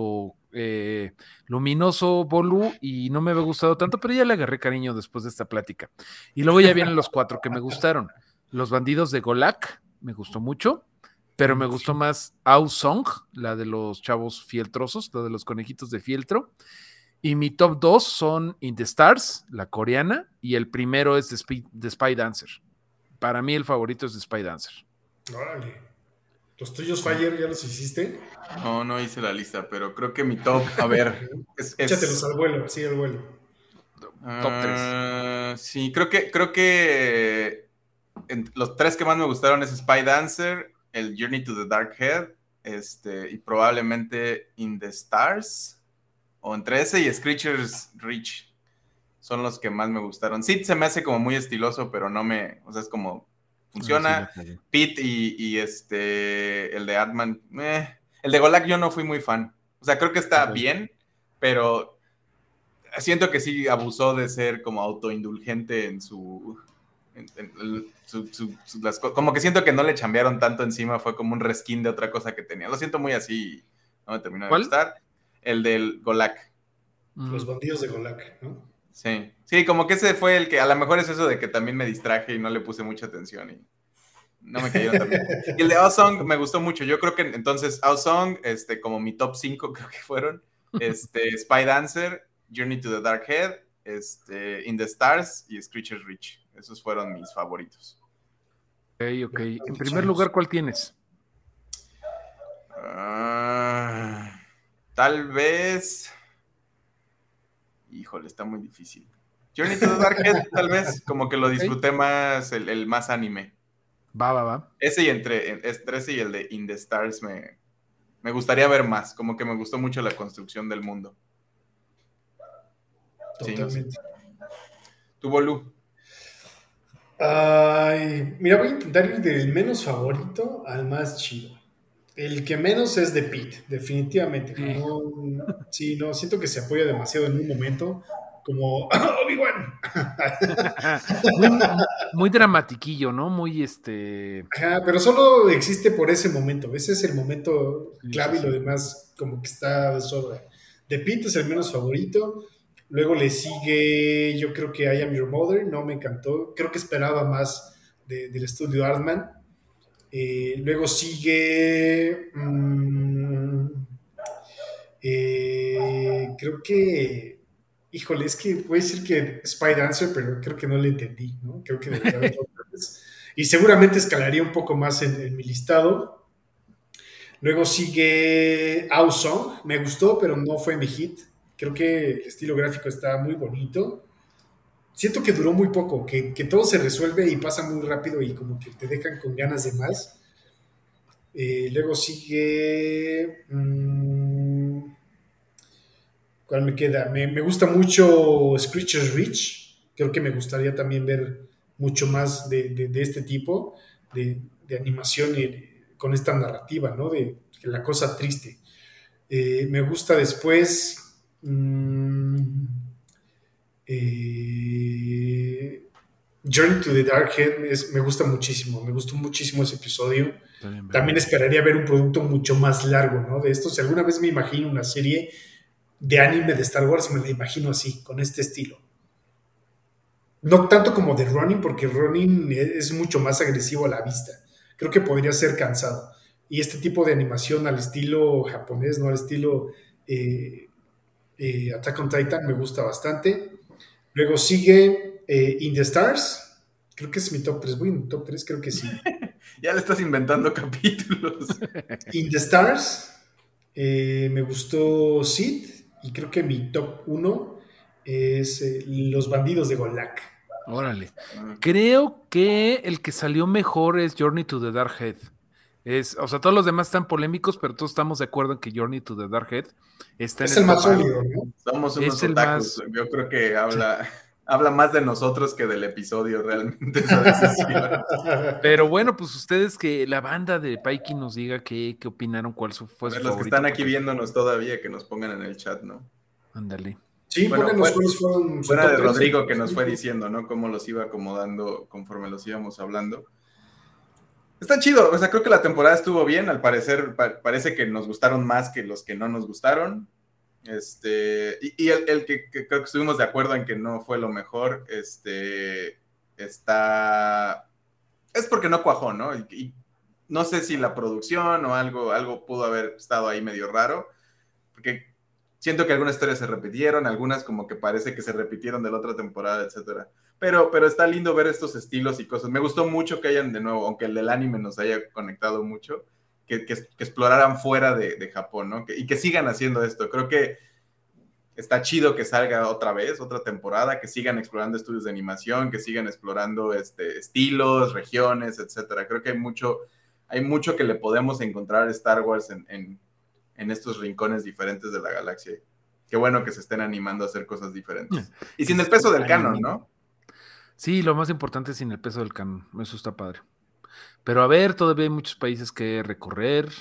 eh, luminoso, Bolu, y no me había gustado tanto, pero ya le agarré cariño después de esta plática. Y luego ya vienen los cuatro que me gustaron. Los bandidos de Golak, me gustó mucho, pero me gustó más Ao Song, la de los chavos fieltrosos, la de los conejitos de fieltro. Y mi top dos son In the Stars, la coreana, y el primero es The Spy, The Spy Dancer. Para mí el favorito es The Spy Dancer. Órale. ¿Los tuyos, Fire, ya los hiciste? No, no hice la lista, pero creo que mi top, a ver... es, es, Échatelos al vuelo, sí, al vuelo. Uh, top tres. Sí, creo que, creo que en, los tres que más me gustaron es Spy Dancer, el Journey to the Dark Head, este, y probablemente In the Stars... O entre ese y Screechers Reach son los que más me gustaron. Sid se me hace como muy estiloso, pero no me... O sea, es como... Funciona. No, sí, Pete y, y este... El de Atman... Eh, el de Golak yo no fui muy fan. O sea, creo que está okay. bien, pero... Siento que sí abusó de ser como autoindulgente en su... En, en, en, su, su, su las, como que siento que no le chambearon tanto encima. Fue como un reskin de otra cosa que tenía. Lo siento muy así. No me terminó de ¿Cuál? gustar. El del Golak. Los bandidos de Golak, ¿no? Sí, sí, como que ese fue el que, a lo mejor es eso de que también me distraje y no le puse mucha atención y no me cayeron también. Y el de Awesome me gustó mucho, yo creo que entonces Awesome, este, como mi top cinco creo que fueron, este, Spy Dancer, Journey to the Dark Head, este, In the Stars y Screechers Reach. Esos fueron mis favoritos. Ok, ok. En primer lugar, ¿cuál tienes? Uh... Tal vez... Híjole, está muy difícil. Journey to the Dark Head, tal vez, como que lo disfruté okay. más, el, el más anime. Va, va, va. Ese y entre, entre ese y el de In the Stars me, me gustaría ver más, como que me gustó mucho la construcción del mundo. Totalmente. Sí, ¿tu Bolu? Ay, mira, voy a intentar ir del menos favorito al más chido. El que menos es de Pete, definitivamente. Sí. No, sí, no, siento que se apoya demasiado en un momento, como Obi-Wan. muy, muy dramatiquillo, ¿no? Muy este. Ajá, pero solo existe por ese momento. Ese es el momento clave sí, sí, y lo demás, como que está de sobra. De Pete es el menos favorito. Luego le sigue, yo creo que I Am Your Mother, no me encantó. Creo que esperaba más de, del estudio Artman. Eh, luego sigue mmm, eh, creo que híjole, es que voy a decir que Spy Dancer, pero creo que no le entendí, ¿no? Creo que debería haberlo otra vez. Y seguramente escalaría un poco más en, en mi listado. Luego sigue Ao Song, me gustó, pero no fue mi hit. Creo que el estilo gráfico está muy bonito. Siento que duró muy poco, que, que todo se resuelve y pasa muy rápido y como que te dejan con ganas de más. Eh, luego sigue... Mmm, ¿cuál me queda? Me, me gusta mucho Screechers Reach. Creo que me gustaría también ver mucho más de, de, de este tipo de, de animación y, con esta narrativa, ¿no? De, de la cosa triste. Eh, me gusta después... Mmm, Eh, Journey to the Dark Head es, me gusta muchísimo, me gustó muchísimo ese episodio. También, También esperaría ver un producto mucho más largo, ¿no? De esto, si alguna vez me imagino una serie de anime de Star Wars, me la imagino así, con este estilo. No tanto como de Ronin, porque Ronin es mucho más agresivo a la vista. Creo que podría ser cansado. Y este tipo de animación al estilo japonés, ¿no? Al estilo eh, eh, Attack on Titan me gusta bastante. Luego sigue eh, In the Stars. Creo que es mi top tres. Voy en mi top tres, creo que sí. Ya le estás inventando capítulos. In the Stars. Eh, me gustó Sid. Y creo que mi top uno es eh, Los Bandidos de Golak. Órale. Creo que el que salió mejor es Journey to the Dark Head. Es, o sea, todos los demás están polémicos, pero todos estamos de acuerdo en que Journey to the Dark Head está es en el más sólido, ¿no? Somos unos otakus. Más... Yo creo que habla, sí. habla más de nosotros que del episodio realmente esa decisión. Pero bueno, pues ustedes que la banda de Paiki nos diga qué, qué opinaron, cuál fue su favorito. Los que están aquí viéndonos todavía, que nos pongan en el chat, ¿no? Ándale. Sí, bueno, pónganos cuáles fueron. Fuera de Rodrigo que nos fue diciendo, ¿no? Cómo los iba acomodando conforme los íbamos hablando. Está chido, o sea, creo que la temporada estuvo bien, al parecer pa- parece que nos gustaron más que los que no nos gustaron. Este, y, y el, el que, que creo que estuvimos de acuerdo en que no fue lo mejor, este, está, es porque no cuajó, ¿no? Y, y no sé si la producción o algo, algo pudo haber estado ahí medio raro, porque siento que algunas historias se repitieron, algunas como que parece que se repitieron de la otra temporada, etcétera. Pero, pero está lindo ver estos estilos y cosas. Me gustó mucho que hayan de nuevo, aunque el del anime nos haya conectado mucho, que, que, que exploraran fuera de, de Japón, ¿no? Que, y que sigan haciendo esto. Creo que está chido que salga otra vez, otra temporada, que sigan explorando estudios de animación, que sigan explorando este, estilos, regiones, etcétera. Creo que hay mucho, hay mucho que le podemos encontrar a Star Wars en, en, en estos rincones diferentes de la galaxia. Qué bueno que se estén animando a hacer cosas diferentes. Y sin el peso del canon, ¿no? Sí, lo más importante es sin el peso del canon. Eso está padre. Pero a ver, todavía hay muchos países que recorrer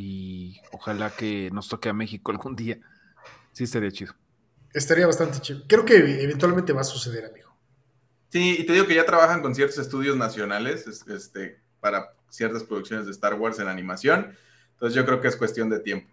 y ojalá que nos toque a México algún día. Sí, estaría chido. Estaría bastante chido. Creo que eventualmente va a suceder, amigo. Sí, y te digo que ya trabajan con ciertos estudios nacionales este, para ciertas producciones de Star Wars en animación. Entonces yo creo que es cuestión de tiempo.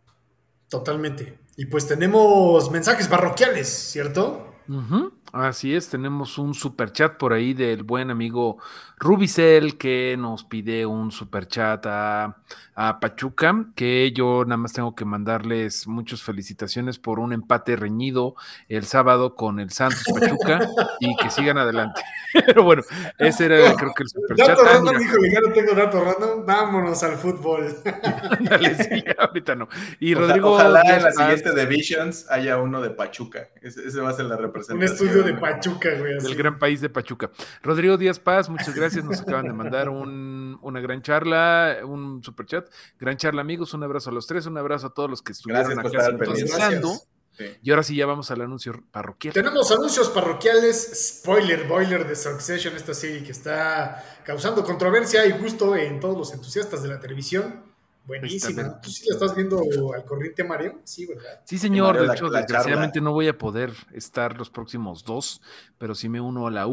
Totalmente. Y pues tenemos mensajes parroquiales, ¿cierto? Uh-huh. Así es, tenemos un superchat por ahí del buen amigo Rubicel que nos pide un superchat a, a Pachuca, que yo nada más tengo que mandarles muchas felicitaciones por un empate reñido el sábado con el Santos Pachuca y que sigan adelante. Pero bueno, ese era creo que el superchat. Dato ah, random, híjole, ya no tengo dato random, vámonos al fútbol. Dale, sí, ahorita no. Y Ojalá, Rodrigo, ojalá en la Paz, siguiente de Visions haya uno de Pachuca. Ese, ese va a ser la representación. Un estudio de Pachuca, güey. Del así. gran país de Pachuca. Rodrigo Díaz Paz, muchas gracias. Nos acaban de mandar un, una gran charla, un superchat. Gran charla, amigos. Un abrazo a los tres, un abrazo a todos los que estuvieron Gracias por acá estar sintonizando. Sí. Y ahora sí, ya vamos al anuncio parroquial. Tenemos anuncios parroquiales. Spoiler, boiler de Succession, esta serie que está causando controversia y gusto en todos los entusiastas de la televisión. Buenísima. ¿Tú sí la estás viendo al corriente, Mario? Sí, ¿verdad? Sí, señor. Mario, de la, hecho, la desgraciadamente charla. no voy a poder estar los próximos dos, pero sí me uno a la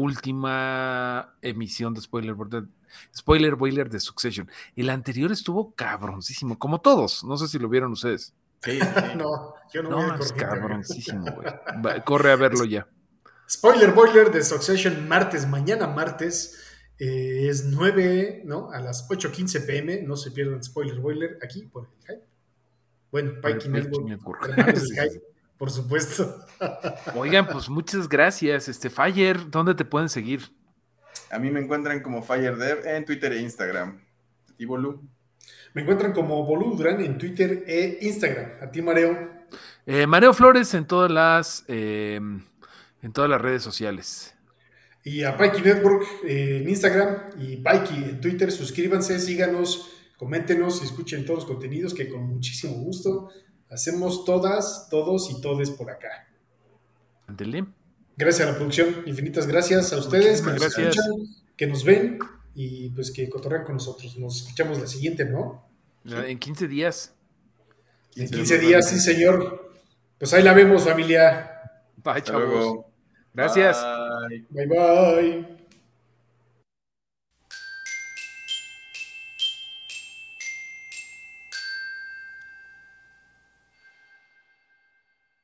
última emisión de Spoiler Boiler, Spoiler Boiler de Succession. El anterior estuvo cabroncísimo, como todos. No sé si lo vieron ustedes. Sí, sí, sí. No, yo no, No, voy al es corriente. cabroncísimo, güey. Va, corre a verlo ya. Spoiler boiler de Succession martes, mañana martes. Eh, es nueve, ¿no? A las ocho quince pm. No se pierdan Spoiler boiler aquí por el Hype. Bueno, Pikey Network, Network. hermanos Sí, Hype, sí. por supuesto. Oigan, pues muchas gracias. Este Fire, ¿dónde te pueden seguir? A mí me encuentran como FireDev en Twitter e Instagram. ¿Y Bolu? Me encuentran como Bolu Durán en Twitter e Instagram. A ti, Mareo. Eh, Mareo Flores en todas las eh, en todas las redes sociales. Y a Pikey Network eh, en Instagram y Pikey en Twitter. Suscríbanse, síganos, coméntenos y escuchen todos los contenidos que con muchísimo gusto hacemos todas, todos y todes por acá. Ándele. Gracias a la producción, infinitas gracias a ustedes que Muchísimas nos gracias. escuchan, que nos ven y pues que cotorrean con nosotros. Nos escuchamos la siguiente, ¿no? En quince días. En quince días, sí, señor. Pues ahí la vemos, familia. Bye, Hasta chavos. luego. Gracias. Bye. Bye, bye.